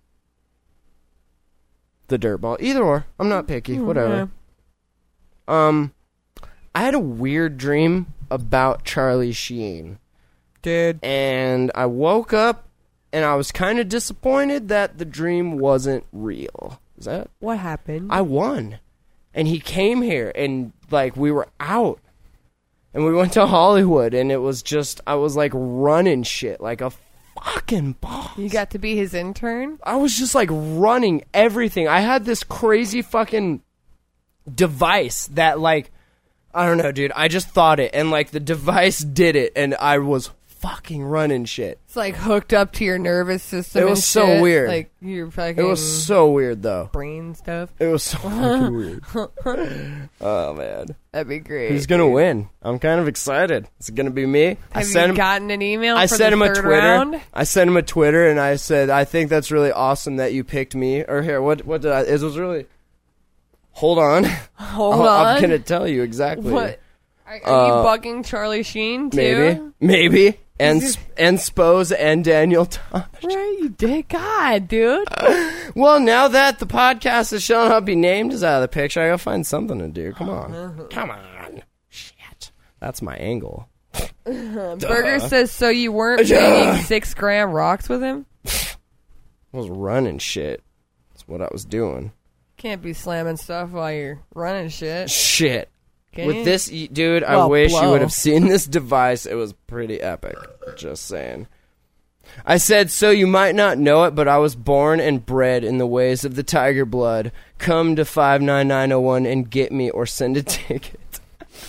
the Dirtball. Either or. I'm not picky. Mm, Whatever. yeah. Um, I had a weird dream about Charlie Sheen. Dude. And I woke up and I was kind of disappointed that the dream wasn't real. Is that? What happened? I won. And he came here and, like, we were out. And we went to Hollywood and it was just, I was, like, running shit like a fucking boss. You got to be his intern? I was just, like, running everything. I had this crazy fucking device that, like, I don't know, dude. I just thought it. And, like, the device did it. And I was fucking running shit. It's like hooked up to your nervous system. It was and so shit. weird. Like your fucking It was so weird, though. brain stuff. It was so fucking weird. Oh, man. That'd be great. Who's going to win? I'm kind of excited. Is it going to be me? I Have sent you him, gotten an email? I for sent the him a third Twitter. round? I sent him a Twitter and I said, I think that's really awesome that you picked me. Or here, what What did I... It was really... Hold on. Hold I'll- on. I'm going to tell you exactly. What? Are, are Uh, you bugging Charlie Sheen too? Maybe. Maybe. And, Sp- and Spose and Daniel Tosh. Right, you did. God, dude. Well, now that the podcast that shall not be named is out of the picture, I gotta find something to do. Come on. Come on. Shit. That's my angle. Burger says, so you weren't banging six gram rocks with him? I was running shit. That's what I was doing. Can't be slamming stuff while you're running shit. Shit. Can With you? this, y- dude, I Well, wish you blow. would have seen this device. It was pretty epic. Just saying. I said, so you might not know it, but I was born and bred in the ways of the tiger blood. Come to five nine nine oh one and get me or send a ticket.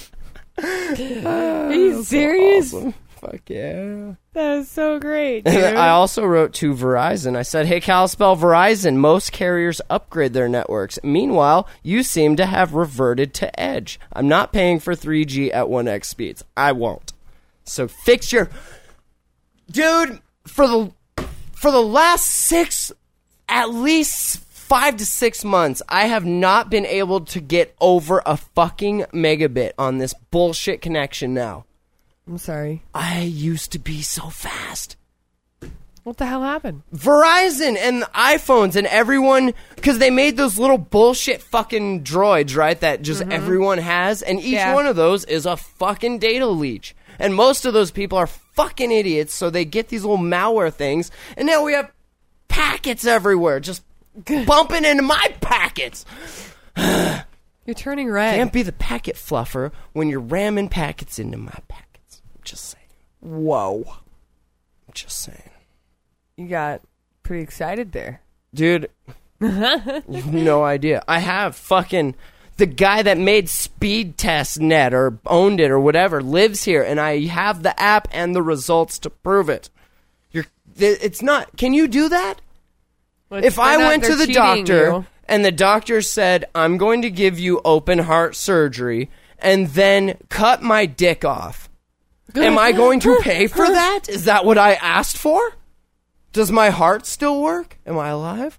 Are you serious? Awesome. Fuck yeah. That is so great, dude. I also wrote to Verizon. I said, hey, Kalispell Verizon, most carriers upgrade their networks. Meanwhile, you seem to have reverted to Edge. I'm not paying for three G at one X speeds. I won't. So fix your... Dude, for the for the last six, at least five to six months, I have not been able to get over a fucking megabit on this bullshit connection now. I'm sorry. I used to be so fast. What the hell happened? Verizon and the iPhones and everyone, because they made those little bullshit fucking droids, right, that just everyone has, and each Yeah. one of those is a fucking data leech. And most of those people are fucking idiots, so they get these little malware things, and now we have packets everywhere, just bumping into my packets. You're turning red. Can't be the packet fluffer when you're ramming packets into my packets. I'm just saying. Whoa. I'm just saying. You got pretty excited there. Dude, you have no idea. I have fucking... The guy that made Speed Test Net or owned it or whatever lives here, and I have the app and the results to prove it. You're, it's not... Can you do that? Well, If they're I not- went to they're the cheating doctor you. and the doctor said, I'm going to give you open heart surgery and then cut my dick off, am I going to pay for that? Is that what I asked for? Does my heart still work? Am I alive?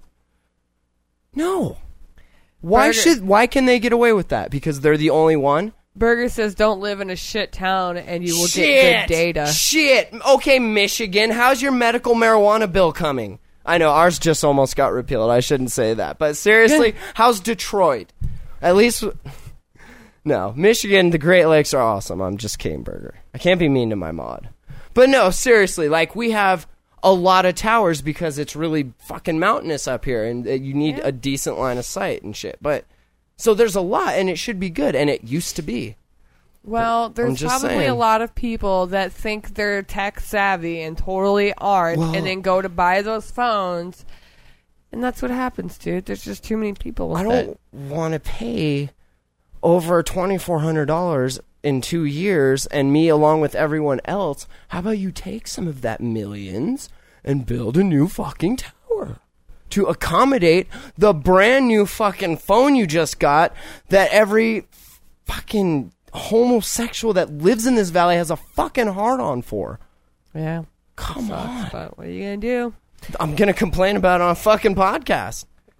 No. Why Burger- should? Why can they get away with that? Because they're the only one? Burger says, don't live in a shit town and you will Shit. get good data. Shit. Okay, Michigan, how's your medical marijuana bill coming? I know, ours just almost got repealed. I shouldn't say that. But seriously, how's Detroit? At least... No, Michigan, the Great Lakes are awesome. I'm just kidding, Burger. I can't be mean to my mod. But no, seriously, like, we have a lot of towers because it's really fucking mountainous up here, and uh, you need Yeah. a decent line of sight and shit. But, so there's a lot, and it should be good, and it used to be. Well, I'm there's just probably saying. a lot of people that think they're tech savvy and totally aren't, Well- and then go to buy those phones, and that's what happens, dude. There's just too many people with I it. don't want to pay over twenty-four hundred dollars in two years, and me along with everyone else. How about you take some of that millions and build a new fucking tower to accommodate the brand new fucking phone you just got that every fucking homosexual that lives in this valley has a fucking hard-on for. Yeah. Come on. But what are you going to do? I'm going to complain about it on a fucking podcast.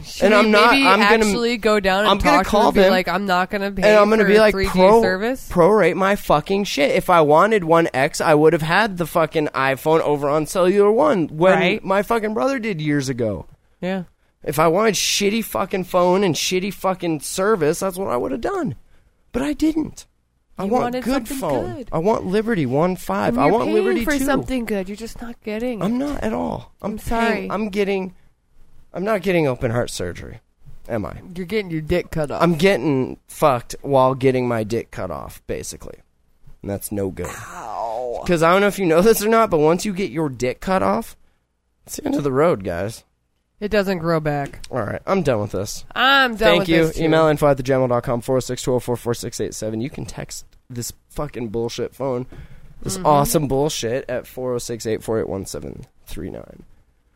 Should and we I'm not. maybe I'm gonna actually go down and I'm gonna talk to call them and be them, like, I'm not gonna pay and I'm gonna for be like, three G pro, service. prorate my fucking shit. If I wanted One X, I would have had the fucking iPhone over on Cellular One when Right. my fucking brother did years ago. Yeah. If I wanted shitty fucking phone and shitty fucking service, that's what I would have done. But I didn't. I You want wanted good something phone. good. I want Liberty one five. I You're want paying Liberty for two. something good. You're just not getting. I'm not at all. I'm, I'm paying- sorry. I'm getting. I'm not getting open heart surgery. Am I? You're getting your dick cut off. I'm getting fucked while getting my dick cut off, basically. And that's no good. Because I don't know if you know this or not, but once you get your dick cut off, it's the end of the road, guys. It doesn't grow back. All right, I'm done with this. I'm done Thank with you. this too. Email info at the jamel dot com, four six two oh four, four six eight seven. You can text this fucking bullshit phone, this Mm-hmm. awesome bullshit, at four oh six, eight four eight, one seven three nine.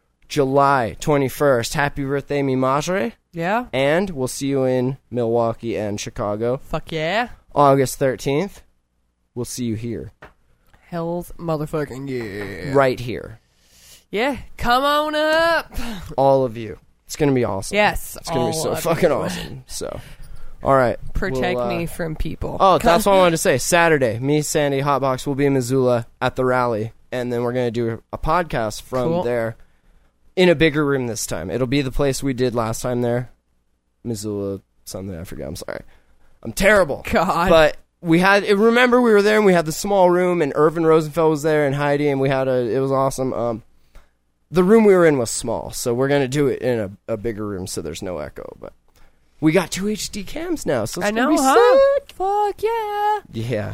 July twenty-first. Happy birthday, mi madre. Yeah. And we'll see you in Milwaukee and Chicago. Fuck yeah. August thirteenth. We'll see you here. Hell's motherfucking yeah. Right here. Yeah. Come on up. All of you. It's going to be awesome. Yes. It's going to be all so of fucking you. awesome. So, all right. Protect We'll, uh, me from people. Oh, that's what I wanted to say. Saturday, me, Sandy, Hotbox will be in Missoula at the rally, and then we're going to do a podcast from Cool. there in a bigger room this time. It'll be the place we did last time there. Missoula, something, I forget. I'm sorry. I'm terrible. God. But we had, remember we were there and we had the small room, and Irvin Rosenfeld was there and Heidi, and we had a, it was awesome. Um, the room we were in was small, so we're going to do it in a, a bigger room so there's no echo, but we got two H D cams now, so it's I know, gonna be huh? sick. Fuck yeah. Yeah.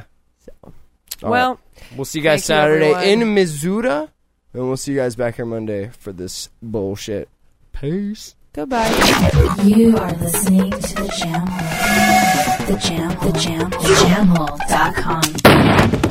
All Well, right. We'll see you guys thank you, Saturday everyone. in Missoula, and we'll see you guys back here Monday for this bullshit. Peace. Goodbye. You are listening to the Jam Hole. The Jam, the Jam, the Jam Hole dot com.